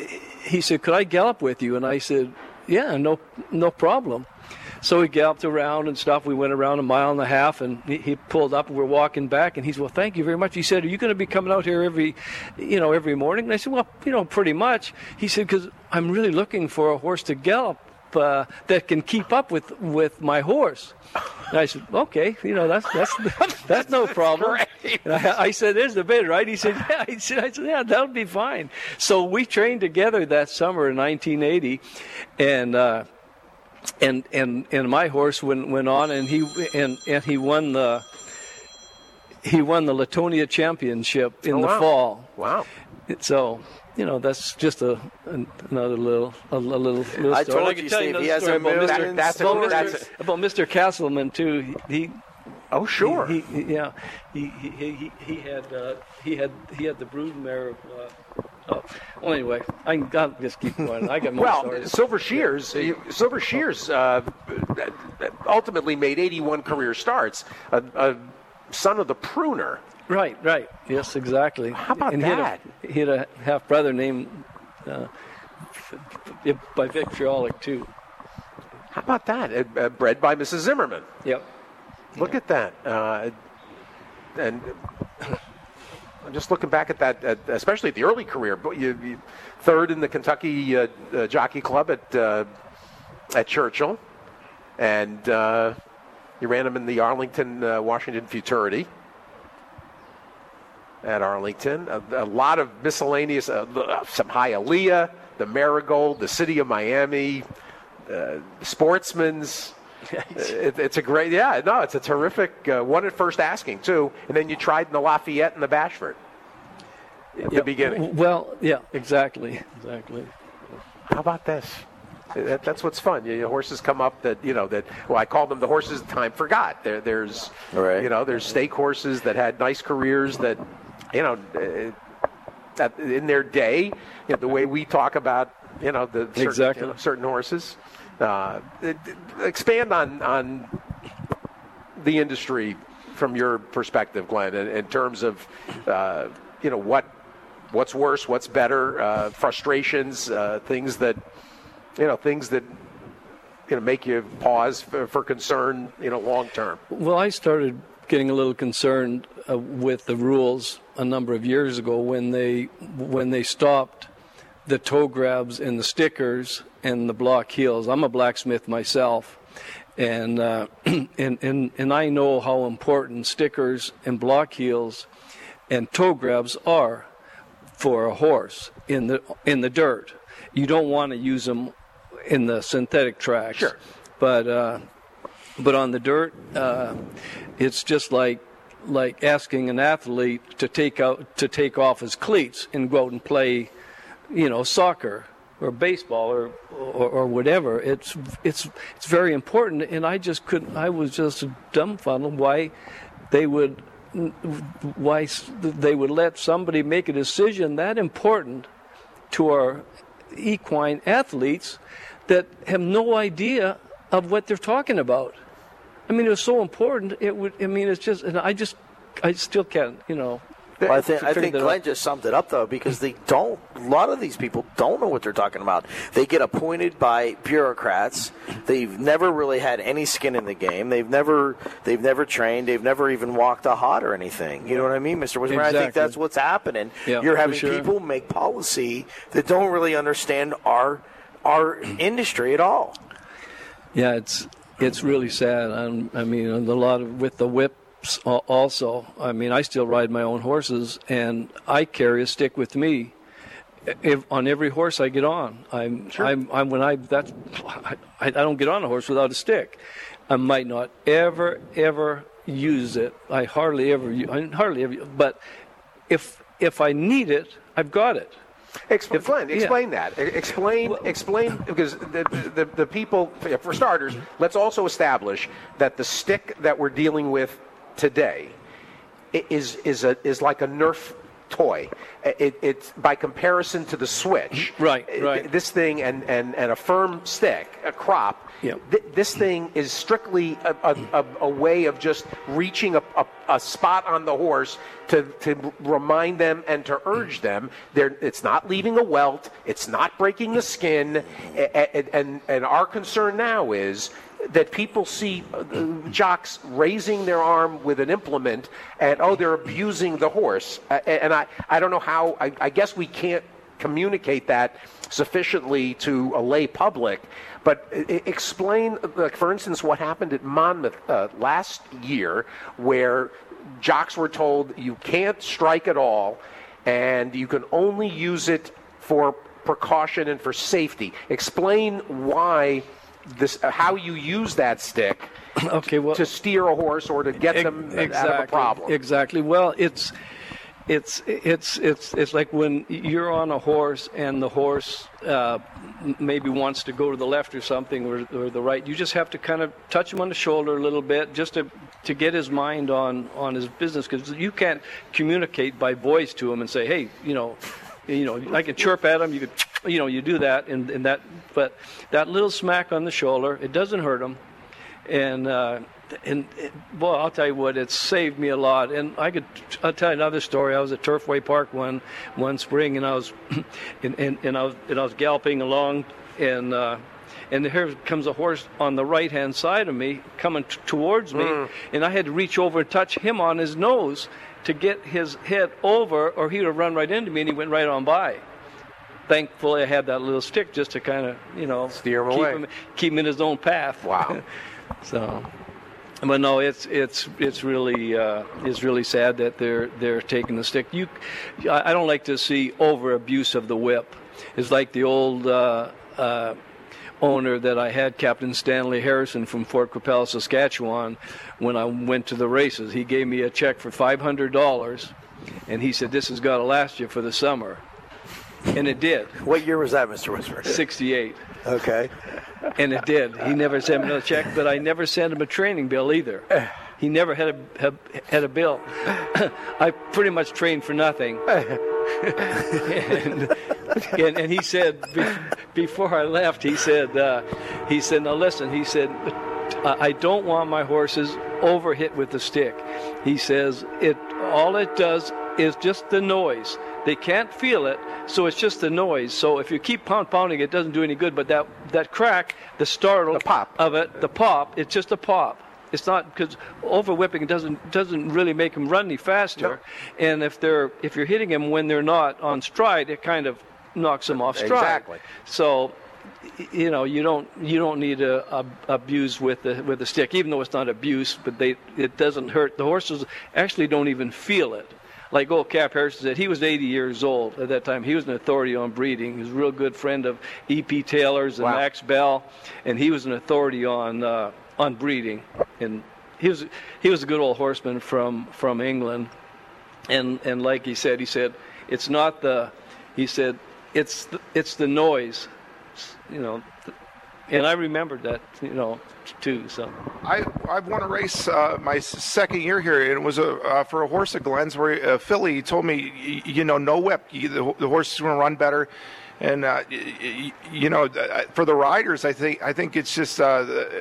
he said, "Could I gallop with you?" And I said, "Yeah, no no problem." So we galloped around and stuff. We went around a mile and a half, and he, he pulled up, and we're walking back. And he said, "Well, thank you very much." He said, "Are you going to be coming out here every, you know, every morning?" And I said, "Well, you know, pretty much." He said, "Because I'm really looking for a horse to gallop uh, that can keep up with, with my horse." And I said, "Okay, you know, that's that's that's no problem." And I, I said, "There's the bid, right?" He said, "Yeah." He said, "I said, yeah, that'll be fine." So we trained together that summer in nineteen eighty, and. Uh, And and and my horse went went on, and he and and he won the he won the Latonia Championship in oh, the wow. fall. Wow! So you know that's just a an, another little a, a little. little I story. told I you, can tell Steve, you he has story a about million Mister That's about a- Mister that's a- about Mister Castleman too. He, he oh sure. He, he, yeah, he he he, he had uh, he had he had the broodmare of. Uh, Oh. Well, anyway, I can I'll just keep going. I got more well, stories. Silver Shears, Silver Shears uh, ultimately made eighty-one career starts. A, a son of the pruner. Right, right. Yes, exactly. How about and that? He had a, he had a half brother named uh, by Vic Fiolic too. How about that? Uh, uh, bred by Missus Zimmerman. Yep. Look yeah. at that. Uh, and I'm just looking back at that, at, especially at the early career. But you, you third in the Kentucky uh, uh, Jockey Club at uh, at Churchill, and uh, you ran him in the Arlington, uh, Washington Futurity at Arlington. A, a lot of miscellaneous, uh, some Hialeah, the Marigold, the City of Miami, uh, Sportsman's. it, it's a great, yeah, no, it's a terrific uh, one at first asking, too. And then you tried in the Lafayette and the Bashford at yeah, the beginning. Well, yeah, exactly, exactly. How about this? That, that's what's fun. You know, horses come up that, you know, that, well, I call them the horses time forgot. There, there's, right. you know, there's stake horses that had nice careers that, you know, uh, that in their day, you know, the way we talk about, you know, the certain, exactly. you know, certain horses. Uh, it, expand on on the industry from your perspective, Glenn, in, in terms of, uh, you know, what what's worse, what's better, uh, frustrations, uh, things that, you know, things that, you know, make you pause for, for concern, you know, long term. Well, I started getting a little concerned uh, with the rules a number of years ago when they when they stopped the toe grabs and the stickers and the block heels. I'm a blacksmith myself, and uh, and and and I know how important stickers and block heels and toe grabs are for a horse in the in the dirt. You don't want to use them in the synthetic tracks. Sure. But uh, but on the dirt, uh, it's just like like asking an athlete to take out to take off his cleats and go out and play, you know, soccer or baseball or, or or whatever. It's it's it's very important, and I just couldn't. I was just dumbfounded why they would why they would let somebody make a decision that important to our equine athletes that have no idea of what they're talking about. I mean, it was so important. It would. I mean, it's just, and I just, I still can't, you know. Well, I think I think Glenn just summed it up, though, because they don't. A lot of these people don't know what they're talking about. They get appointed by bureaucrats. They've never really had any skin in the game. They've never they've never trained. They've never even walked a hot or anything. You know what I mean, Mister Wismer? Exactly. I think that's what's happening. Yeah, You're having sure. people make policy that don't really understand our our industry at all. Yeah, it's it's really sad. I'm, I mean, a lot of with the whip. Also, I mean, I still ride my own horses, and I carry a stick with me if, on every horse I get on. I'm, sure. I'm, I'm when I that's I, I don't get on a horse without a stick. I might not ever, ever use it. I hardly ever, I hardly ever. But if if I need it, I've got it. Explain, If- Glenn, yeah. explain that. Explain, explain, because the, the the people, for starters, let's also establish that the stick that we're dealing with today is is a is like a Nerf toy. It, it's by comparison to the Switch. Right, right. This thing and, and, and a firm stick, a crop. Yep. Th- this thing is strictly a, a, a, a way of just reaching a, a, a spot on the horse to, to remind them and to urge them. They're, it's not leaving a welt. It's not breaking the skin. And, and, and our concern now is that people see jocks raising their arm with an implement and, oh, they're abusing the horse. And I, I don't know how, I, I guess we can't communicate that sufficiently to a lay public. But explain, like, for instance, what happened at Monmouth uh, last year, where jocks were told you can't strike at all and you can only use it for precaution and for safety. Explain why... This, uh, how you use that stick okay, well, to steer a horse or to get them exactly, out of a problem. Exactly. Well, it's it's it's it's it's like when you're on a horse and the horse uh, maybe wants to go to the left or something, or, or the right. You just have to kind of touch him on the shoulder a little bit, just to to get his mind on on his business, because you can't communicate by voice to him and say, hey, you know. You know, I can chirp at him. You could, you know, you do that, and, and that, but that little smack on the shoulder, it doesn't hurt him, and uh, and it, boy, I'll tell you what, it's saved me a lot. And I could, I'll tell you another story. I was at Turfway Park one one spring, and I was, and, and, and I was and I was galloping along, and uh, and here comes a horse on the right-hand side of me coming t- towards me, mm. and I had to reach over and touch him on his nose to get his head over, or he would have run right into me, and he went right on by. Thankfully, I had that little stick just to kind of, you know, steer him keep away, him, keep him in his own path. Wow. So, but no, it's it's it's really uh, it's really sad that they're they're taking the stick. You, I don't like to see over abuse of the whip. It's like the old uh, uh, owner that I had, Captain Stanley Harrison from Fort Qu'Appelle, Saskatchewan. When I went to the races, he gave me a check for five hundred dollars, and he said, "This has got to last you for the summer." And it did. What year was that, Mister Whisper? sixty-eight. Okay. And it did. He never sent me another check, but I never sent him a training bill either. He never had a had, had a bill. I pretty much trained for nothing. and, and, and he said be, before I left, he said, uh, he said, now listen, he said, I don't want my horses overhit with the stick. He says it. All it does is just the noise. They can't feel it, so it's just the noise. So if you keep pound pounding, it doesn't do any good. But that, that crack, the startle the pop. of it, the pop, it's just a pop. It's not because over whipping doesn't doesn't really make them run any faster. No. And if they're if you're hitting them when they're not on stride, it kind of knocks them off stride. Exactly. So, you know, you don't you don't need to uh, abuse with the with the stick, even though it's not abuse. But they it doesn't hurt. The horses actually don't even feel it. Like old Cap Harrison said, he was eighty years old at that time. He was an authority on breeding. He was a real good friend of E P Taylor's and wow. Max Bell, and he was an authority on uh, on breeding. And he was he was a good old horseman from, from England. And and like he said, he said it's not the he said it's the, it's the noise, you know. And I remembered that, you know, too. So I I've won a race uh, my second year here, and it was a uh, for a horse at Glenn's where a filly. He told me, you, you know, no whip. You, the, the horse is going to run better, and uh, you, you know, for the riders, I think I think it's just uh,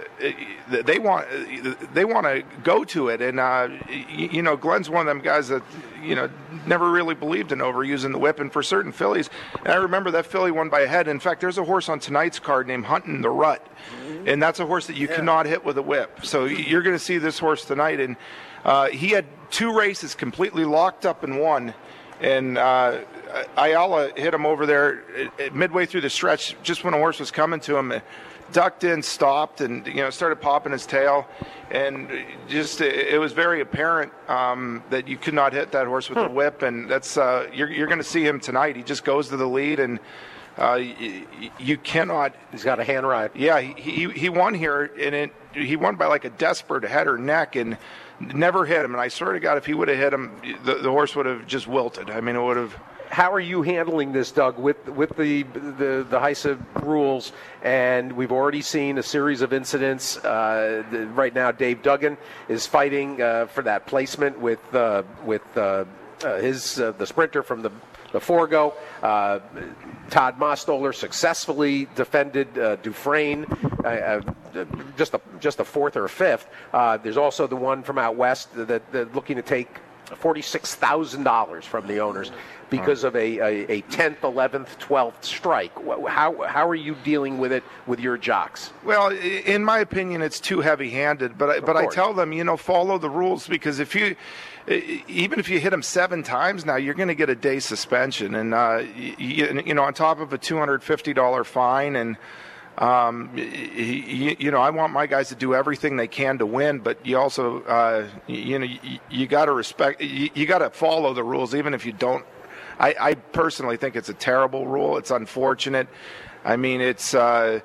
they want they want to go to it, and uh, you know, Glenn's one of them guys that you know never really believed in overusing the whip, and for certain fillies, and I remember that filly won by a head. In fact, there's a horse on tonight's card named Hunting the Rut, and that's a horse that you yeah. cannot hit with a whip. So you're going to see this horse tonight, and uh, he had two races completely locked up in one, and uh, Ayala hit him over there midway through the stretch, just when a horse was coming to him. Ducked in, stopped, and you know started popping his tail, and just it was very apparent um, that you could not hit that horse with hmm. the whip, and that's uh, you're you're going to see him tonight. He just goes to the lead, and uh, you, you cannot. He's got a hand ride. Yeah, he he, he won here, and it, he won by like a desperate head or neck, and never hit him. And I swear to God, if he would have hit him, the, the horse would have just wilted. I mean, it would have. How are you handling this, Doug, with with the the, the H I S A rules? And we've already seen a series of incidents. Uh, the, right now, Dave Duggan is fighting uh, for that placement with uh, with uh, uh, his uh, the sprinter from the the Forgo. Uh, Todd Mostoller successfully defended uh, Dufresne, uh, uh, just a just a fourth or a fifth. Uh, there's also the one from out west that, that looking to take forty-six thousand dollars from the owners because of a, a, a tenth, eleventh, twelfth strike. How how are you dealing with it with your jocks? Well, in my opinion, it's too heavy-handed. But I, but I tell them, you know, follow the rules, because if you even if you hit them seven times now, you're going to get a day suspension, and uh, you, you know, on top of a two hundred fifty dollars fine. And Um, you, you know, I want my guys to do everything they can to win, but you also, uh, you know, you, you got to respect, you, you got to follow the rules, even if you don't. I, I personally think it's a terrible rule. It's unfortunate. I mean, it's uh,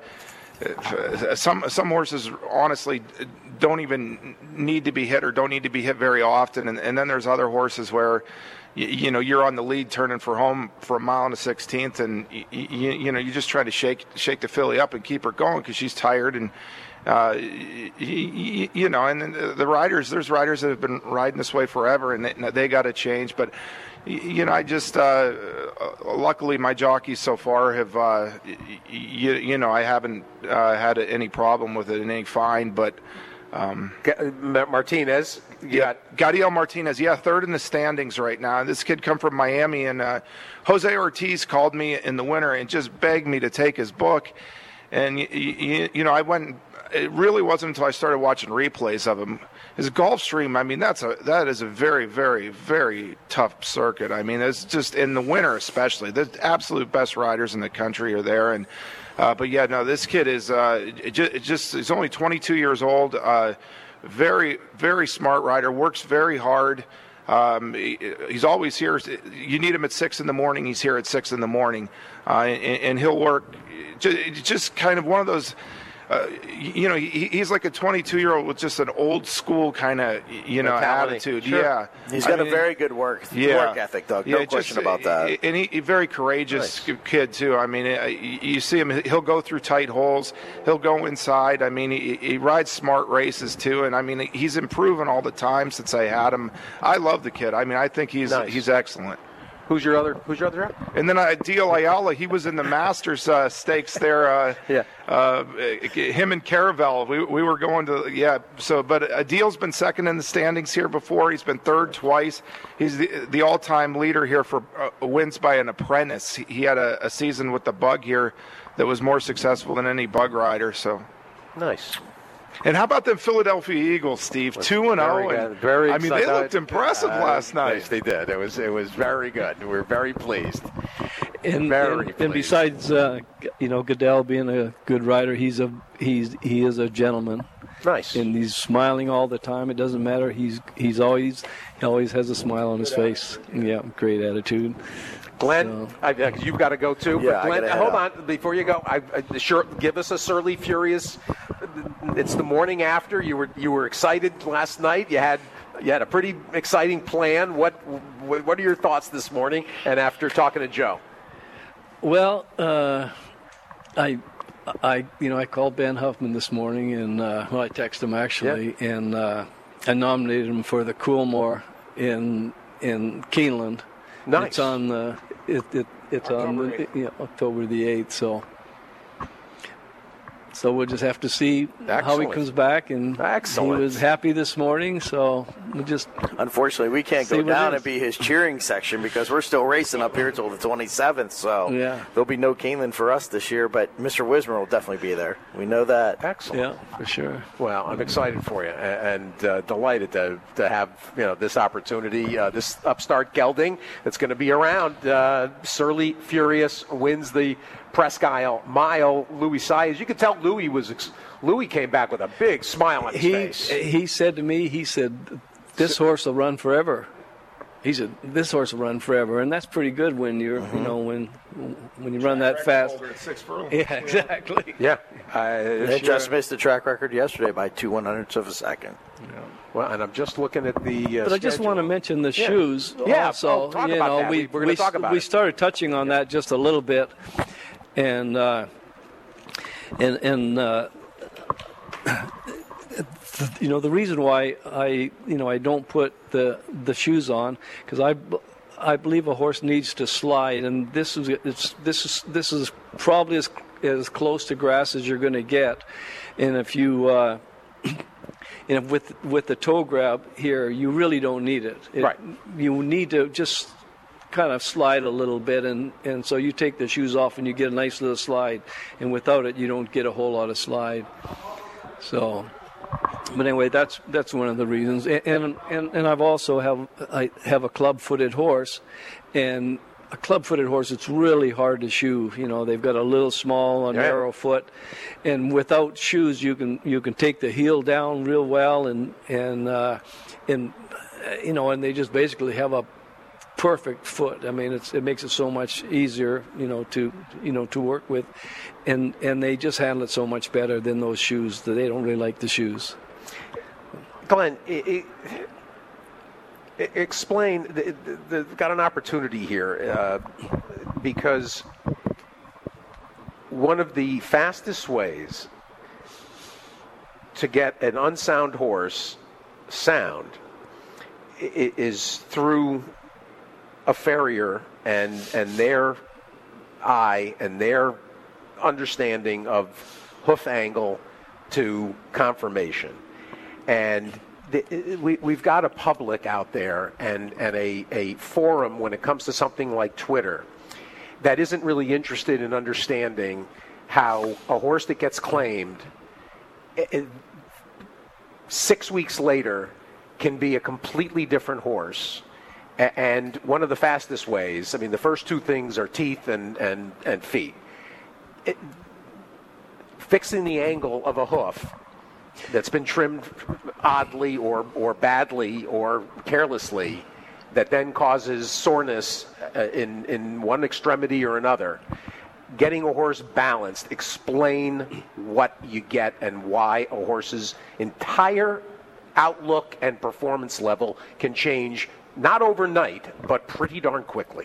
some some horses honestly don't even need to be hit or don't need to be hit very often, and, and then there's other horses where. You, you know, you're on the lead turning for home for a mile and a sixteenth, and you, you, you know, you just try to shake shake the filly up and keep her going because she's tired, and uh, you, you know, and the riders, there's riders that have been riding this way forever, and they, they got to change. But you know, I just uh, luckily my jockeys so far have, uh, you, you know, I haven't uh, had any problem with it in any fine, but. Um, Martinez, yeah, Gadiel Martinez, yeah, third in the standings right now. This kid come from Miami, and uh, Jose Ortiz called me in the winter and just begged me to take his book. And, you, you, you know, I went, it really wasn't until I started watching replays of him. His Gulfstream, I mean, that's a that is a very, very, very tough circuit. I mean, it's just in the winter especially. The absolute best riders in the country are there. And uh, but, yeah, no, this kid is uh, it just, it just he's only twenty-two years old, uh, very, very smart rider, works very hard. Um, he, he's always here. You need him at six in the morning. He's here at six in the morning, uh, and, and he'll work. Just, just kind of one of those. Uh, you know, he, he's like a twenty-two-year-old with just an old school kind of, you know, mentality. attitude. Sure. Yeah, he's got I a mean, very good work yeah. work ethic, Doug. Yeah, No question just, about that. And he, he very courageous nice. kid too. I mean, you see him; he'll go through tight holes. He'll go inside. I mean, he, he rides smart races too. And I mean, he's improving all the time since I had him. I love the kid. I mean, I think he's nice. he's excellent. Who's your other? Who's your other driver? And then uh, Deal Ayala, he was in the Masters uh, stakes there. Uh, yeah. Uh, him and Caravel, we we were going to yeah. So, but Adil's been second in the standings here before. He's been third twice. He's the the all-time leader here for uh, wins by an apprentice. He, he had a, a season with the Bug here that was more successful than any Bug rider. So nice. And how about them Philadelphia Eagles, Steve? Two and zero. Very. I mean, they looked impressive uh, last night. Yes, they did. It was it was very good. We were very pleased. And, very and, pleased. and besides, uh, you know, Goodell being a good rider, he's a he's he is a gentleman. Nice. And he's smiling all the time. It doesn't matter. He's he's always he always has a smile on his face. Yeah, great attitude. Glenn, So. I, uh, you've got to go too. Yeah, but Glenn, I gotta hold head on before you go. I, I, sure, give us a Surly Furious. It's the morning after. You were you were excited last night. You had you had a pretty exciting plan. What what are your thoughts this morning? And after talking to Joe, Well, uh, I, I, you know, I called Ben Huffman this morning, and uh, well, I texted him actually, yeah. and uh, I nominated him for the Coolmore in in Keeneland. Nice. It's on the it, it it's October on the, you know, October the eighth. So. So we'll just have to see Excellent. how he comes back, and Excellent. he was happy this morning. So we'll just unfortunately we can't go down and be his cheering section because we're still racing up here until the twenty-seventh. So yeah. there'll be no Keeneland for us this year, but Mister Wismer will definitely be there. We know that. Excellent. Yeah, for sure. Well, I'm excited for you and, and uh, delighted to to have you know this opportunity, uh, this upstart gelding that's going to be around. Uh, Surly Furious wins the Presque Isle Mile. Louis Saez. You could tell Louis was ex- Louis came back with a big smile on his he, face. He said to me, he said, "This horse will run forever." He said, "This horse will run forever," and that's pretty good when you're, mm-hmm. you know, when when you run that fast. Yeah, exactly. Yeah, uh, they just missed the track record yesterday by two one hundredths of a second. Yeah. Well, and I'm just looking at the. Uh, but I just schedule. want to mention the yeah. shoes. Yeah, also, oh, talk you about know, that. we We're going to talk about we it. started touching on that just a little bit, and uh, and and. Uh, You know, the reason why I, you know, I don't put the the shoes on because I, I believe a horse needs to slide, and this is it's this is this is probably as as close to grass as you're going to get, and if you, uh, and with with the toe grab here, you really don't need it. it. Right. You need to just kind of slide a little bit, and and so you take the shoes off and you get a nice little slide, and without it, you don't get a whole lot of slide. So. But anyway, that's that's one of the reasons, and and, and, and I've also have I have a club-footed horse, and a club-footed horse it's really hard to shoe. You know, they've got a little small, a yeah. narrow foot, and without shoes you can you can take the heel down real well, and and uh, and you know, and they just basically have a perfect foot. I mean, it's, it makes it so much easier, you know, to you know to work with, and and they just handle it so much better than those shoes. That they don't really like the shoes. Glenn, it, it, it, explain. The, the, they've got an opportunity here uh, because one of the fastest ways to get an unsound horse sound is through a farrier and and their eye and their understanding of hoof angle to conformation. And the, we, we've got a public out there and, and a, a forum when it comes to something like Twitter that isn't really interested in understanding how a horse that gets claimed it, it, six weeks later can be a completely different horse. A- and one of the fastest ways, I mean, the first two things are teeth and, and, and feet. It, fixing the angle of a hoof that's been trimmed oddly or, or badly or carelessly that then causes soreness uh, in, in one extremity or another. Getting a horse balanced, explain what you get and why a horse's entire outlook and performance level can change, not overnight, but pretty darn quickly.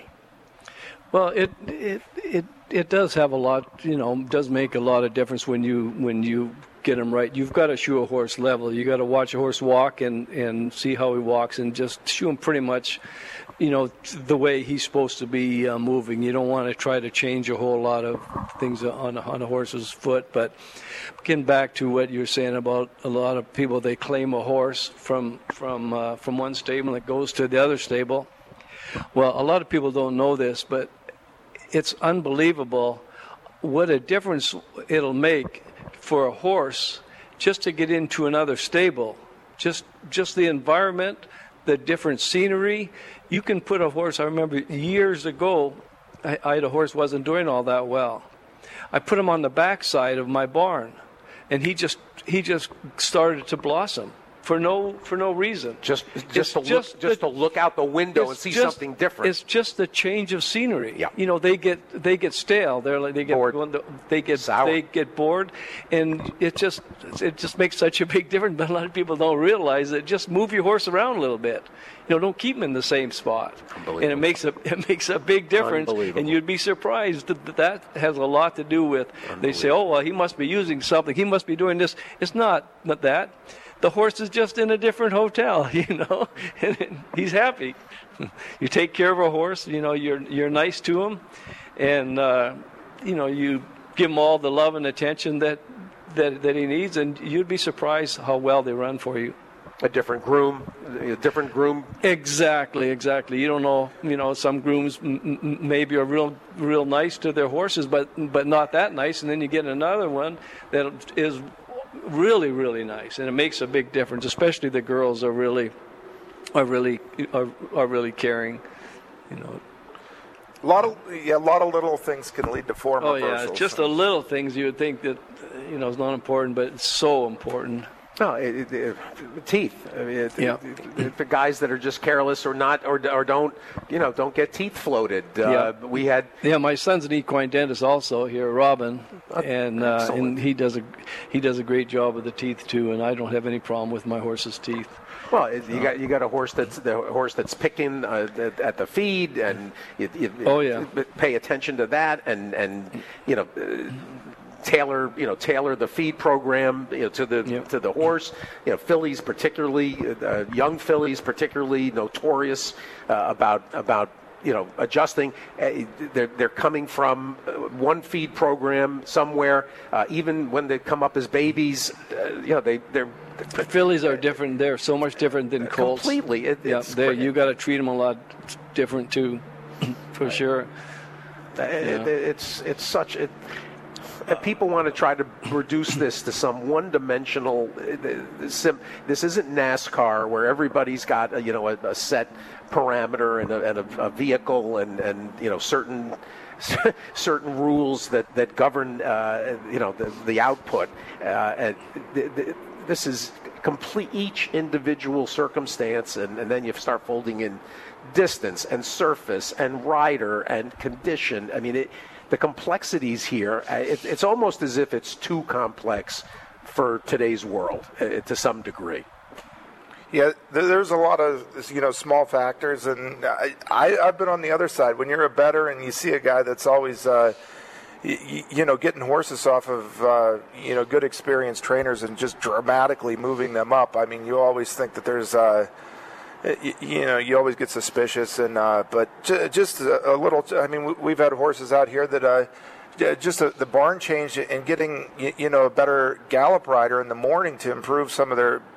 Well, it it it it does have a lot, you know, does make a lot of difference when you when you get him right. You've got to shoe a horse level. You got to watch a horse walk and and see how he walks, and just shoe him pretty much, you know, the way he's supposed to be uh, moving. You don't want to try to change a whole lot of things on on a horse's foot. But getting back to what you're saying about a lot of people, they claim a horse from from uh, from one stable and it goes to the other stable. Well, a lot of people don't know this, but it's unbelievable what a difference it'll make for a horse just to get into another stable. Just just the environment, the different scenery. You can put a horse, I remember years ago, I, I had a horse wasn't doing all that well. I put him on the backside of my barn, and he just he just started to blossom. For no for no reason. Just just to just look just the, to look out the window and see just, something different. It's just the change of scenery. Yeah. You know, they get they get stale. They're like they get bored. they get Sour. they get bored, and it just it just makes such a big difference. But a lot of people don't realize that. Just move your horse around a little bit. You know, don't keep him in the same spot. And it makes a it makes a big difference. And you'd be surprised that that has a lot to do with. They say, oh well, he must be using something. He must be doing this. It's not not that. The horse is just in a different hotel, you know, and he's happy. You take care of a horse, you know, you're you're nice to him, and uh, you know you give him all the love and attention that, that that he needs, and you'd be surprised how well they run for you. A different groom, a different groom. Exactly, exactly. You don't know, you know, some grooms m- m- maybe are real, real nice to their horses, but but not that nice, and then you get another one that is really, really nice, and it makes a big difference. Especially the girls are really, are really, are, are really caring. You know, a lot of yeah, a lot of little things can lead to form oh reversals. yeah, just the little things you would think that you know is not important, but it's so important. No, it, it, it, teeth. I mean, it, yeah. it, it, the guys that are just careless or not, or or don't, you know, don't get teeth floated. Uh, yeah. We had. Yeah, my son's an equine dentist also here, Robin, and uh, and he does a he does a great job with the teeth too, and I don't have any problem with my horse's teeth. Well, it, you got you got a horse that's the horse that's picking uh, at, at the feed, and you, you, oh yeah, pay attention to that, and and you know. Uh, Tailor, you know, tailor the feed program, you know, to the yep. to the horse. You know, fillies, particularly uh, young fillies, particularly notorious uh, about about you know adjusting. Uh, they're they're coming from one feed program somewhere. Uh, even when they come up as babies, uh, you know, they they're. The fillies are different. They're so much different than colts. Completely. It, yeah, you got to treat them a lot different too, for sure. Uh, yeah. it, it's it's such it. And people want to try to reduce this to some one-dimensional. This isn't NASCAR where everybody's got a, you know a, a set parameter and, a, and a, a vehicle and, and you know certain certain rules that that govern uh, you know the, the output. Uh, and the, the, this is complete each individual circumstance, and, and then you start folding in distance and surface and rider and condition. I mean it. The complexities here, it, it's almost as if it's too complex for today's world uh, to some degree. Yeah, there's a lot of you know small factors, and I, I, I've been on the other side. When you're a bettor and you see a guy that's always, uh, you, you know, getting horses off of uh, you know good experienced trainers and just dramatically moving them up. I mean, you always think that there's. Uh, You, you know, you always get suspicious, and uh, but j- just a, a little. I mean, we've had horses out here that uh, just a, the barn change and getting you, you know a better gallop rider in the morning to improve some of their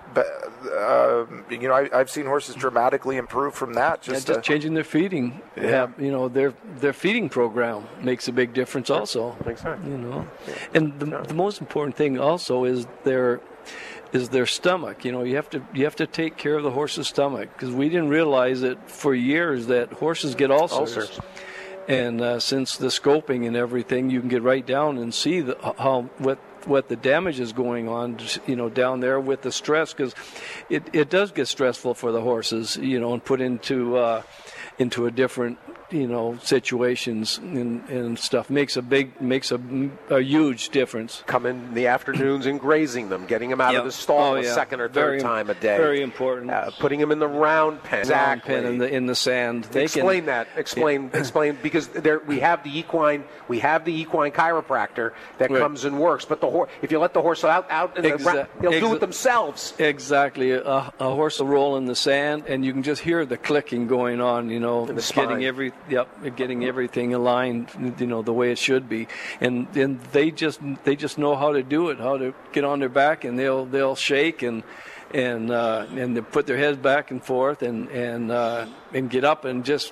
uh, you know, I, I've seen horses dramatically improve from that. Just, yeah, just changing their feeding. Yeah. Have, you know, their their feeding program makes a big difference also. Makes sense. You know, and the, the most important thing also is their is their stomach. You know, you have to you have to take care of the horse's stomach, because we didn't realize it for years that horses get ulcers. ulcers. And uh, since the scoping and everything, you can get right down and see the, how what what the damage is going on, you know, down there with the stress, because it, it does get stressful for the horses, you know, and put into uh, into a different, you know, situations and, and stuff. Makes a big, makes a, a huge difference. Come in the afternoons and grazing them, getting them out yep. of the stall oh, a yeah. second or third very, time a day. Very important. Uh, putting them in the round pen. Exactly. Round pen in the in the sand. They explain can, that. Explain. explain because there we have the equine. We have the equine chiropractor that right. comes and works. But the horse, if you let the horse out out in Exa- the round, they'll exa- do it themselves. Exactly. A, a horse will roll in the sand, and you can just hear the clicking going on. You know, in the getting spine. every yep, getting everything aligned, you know, the way it should be, and and they just they just know how to do it, how to get on their back, and they'll they'll shake and and uh, and they put their heads back and forth and and uh, and get up and just,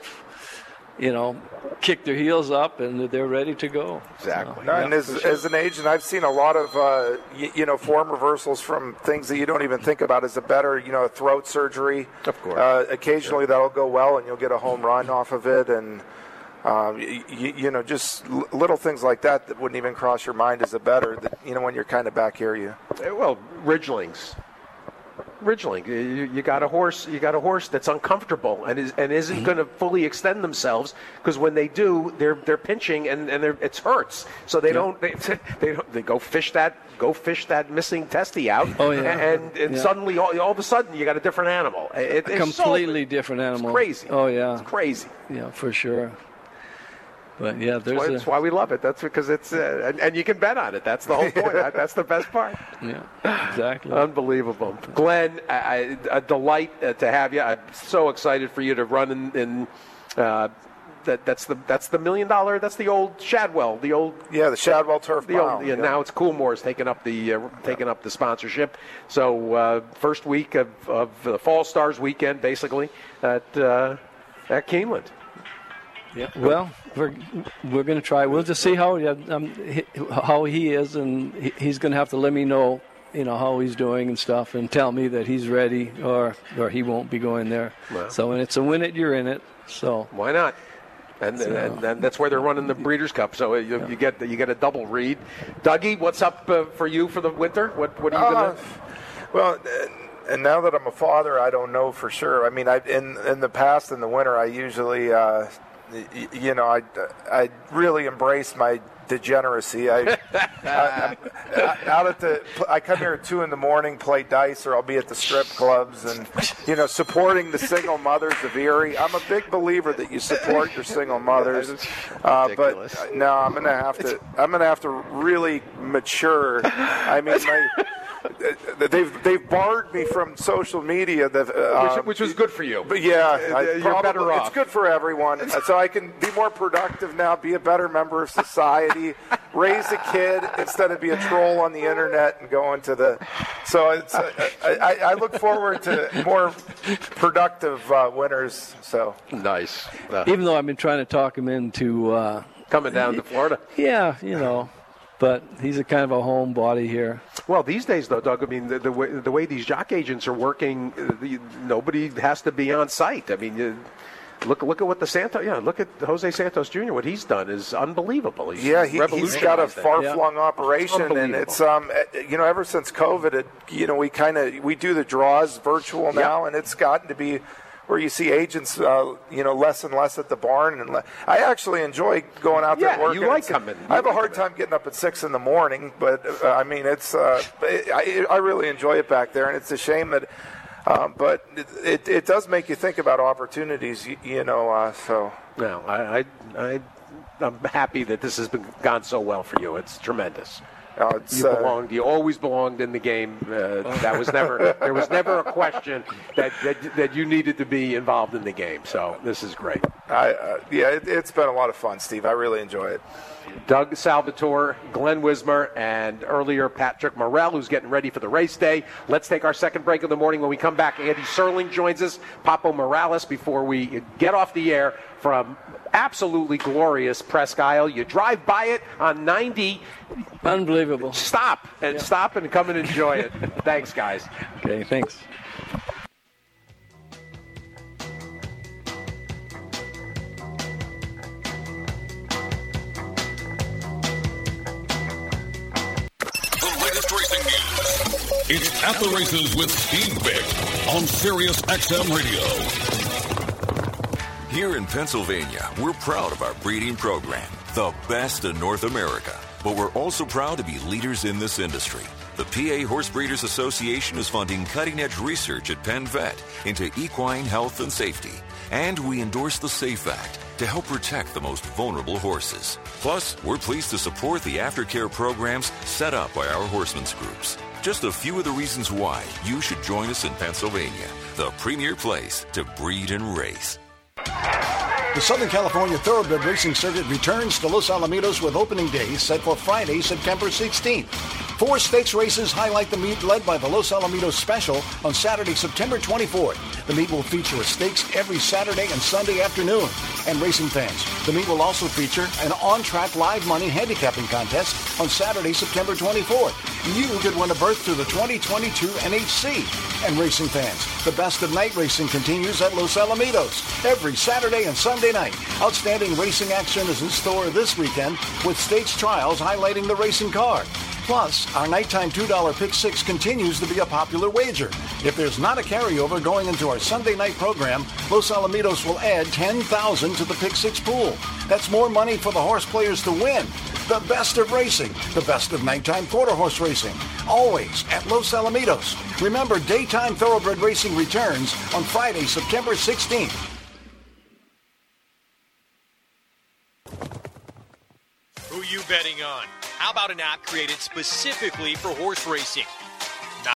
you know, kick their heels up, and they're ready to go. Exactly. So, and yeah, as, sure. as an agent, I've seen a lot of, uh, you, you know, form reversals from things that you don't even think about as a better, you know, throat surgery. Of course. Uh, occasionally sure. that'll go well, and you'll get a home run off of it, and um, you, you know, just l- little things like that that wouldn't even cross your mind as a better. That, you know, when you're kind of back here, you. Well, Ridgelings. Ridgeling, you, you got a horse. You got a horse that's uncomfortable and is and isn't going to fully extend themselves, because when they do, they're they're pinching and and they're, it hurts. So they yeah. don't they, they don't they go fish that go fish that missing testy out. Oh yeah, and and yeah. suddenly all, all of a sudden you got a different animal. It, a it's completely so, different animal. It's crazy. Oh yeah, it's crazy. Yeah, for sure. But yeah, there's that's why, a, that's why we love it. That's because it's uh, and, and you can bet on it. That's the whole point. that, that's the best part. Yeah, exactly. Unbelievable, Glenn. I, I, a delight uh, to have you. I'm so excited for you to run in. in uh, that that's the that's the million dollar. That's the old Shadwell. The old yeah, the Shadwell Turf the Mile. Old, yeah, yeah. Now it's Coolmore's taking up the uh, taking up the sponsorship. So uh, first week of, of the Fall Stars weekend, basically at uh, at Keeneland. Yeah. Well, we're we're going to try. We'll just see how um, how he is, and he's going to have to let me know, you know, how he's doing and stuff, and tell me that he's ready, or or he won't be going there. Well, so, and it's a win it, you're in it. So why not? And, so, and, and that's where they're running the Breeders' Cup. So you, yeah. you get you get a double read. Dougie, what's up uh, for you for the winter? What what are you uh, going to? Well. Uh, And now that I'm a father, I don't know for sure. I mean, I, in in the past, in the winter, I usually, uh, y- you know, I, I really embrace my degeneracy. I, I, I out at the, I come here at two in the morning, play dice, or I'll be at the strip clubs, and you know, supporting the single mothers of Erie. I'm a big believer that you support your single mothers, uh, but no, I'm gonna have to. I'm gonna have to really mature. I mean, my. They've they've barred me from social media, that, uh, which, which was good for you. But yeah, I you're probably, better off. It's good for everyone, so I can be more productive now, be a better member of society, raise a kid instead of be a troll on the internet and go into the. So it's uh, I, I look forward to more productive uh, winters. So nice. Uh, Even though I've been trying to talk him into uh, coming down to Florida. Yeah, you know. But he's a kind of a homebody here. Well, these days, though, Doug, I mean, the, the, way, the way these jock agents are working, uh, the, nobody has to be on site. I mean, you, look look at what the Santos, yeah, look at Jose Santos Junior What he's done is unbelievable. He's yeah, he, he's got a far-flung yeah. operation, and it's um, you know, ever since COVID, it, you know, we kind of we do the draws virtual now, yeah. and it's gotten to be where you see agents, uh, you know, less and less at the barn. And le- I actually enjoy going out there yeah, and working. you like coming. I have like a hard coming. time getting up at six in the morning, but uh, I mean, it's uh, it, I, I really enjoy it back there, and it's a shame that. Um, but it, it it does make you think about opportunities, you, you know. Uh, so no, I, I I I'm happy that this has been gone so well for you. It's tremendous. Uh, it's, you uh, belonged. You always belonged in the game. Uh, that was never. There was never a question that, that that you needed to be involved in the game. So this is great. I, uh, yeah, it, it's been a lot of fun, Steve. I really enjoy it. Doug Salvatore, Glenn Wismer, and earlier Patrick Morrell, who's getting ready for the race day. Let's take our second break of the morning. When we come back, Andy Serling joins us, Papo Morales, before we get off the air from absolutely glorious Presque Isle. You drive by it on ninety. Unbelievable. Stop and yeah. stop and come and enjoy it. Thanks, guys. Okay, thanks. It's At the Races with Steve Vick on Sirius X M Radio. Here in Pennsylvania, we're proud of our breeding program, the best in North America. But we're also proud to be leaders in this industry. The P A Horse Breeders Association is funding cutting-edge research at Penn Vet into equine health and safety. And we endorse the SAFE Act to help protect the most vulnerable horses. Plus, we're pleased to support the aftercare programs set up by our horsemen's groups. Just a few of the reasons why you should join us in Pennsylvania, the premier place to breed and race. The Southern California Thoroughbred Racing Circuit returns to Los Alamitos with opening day set for Friday, September sixteenth. Four stakes races highlight the meet led by the Los Alamitos Special on Saturday, September twenty-fourth. The meet will feature a stakes every Saturday and Sunday afternoon. And racing fans, the meet will also feature an on-track live money handicapping contest on Saturday, September twenty-fourth. You could win a berth to the twenty twenty-two N H C. And racing fans, the best of night racing continues at Los Alamitos every Saturday and Sunday night. Outstanding racing action is in store this weekend with stakes trials highlighting the racing card. Plus, our nighttime two dollar Pick Six continues to be a popular wager. If there's not a carryover going into our Sunday night program, Los Alamitos will add ten thousand dollars to the Pick Six pool. That's more money for the horse players to win. The best of racing, the best of nighttime quarter horse racing, always at Los Alamitos. Remember, daytime thoroughbred racing returns on Friday, September sixteenth. Who you betting on? How about an app created specifically for horse racing?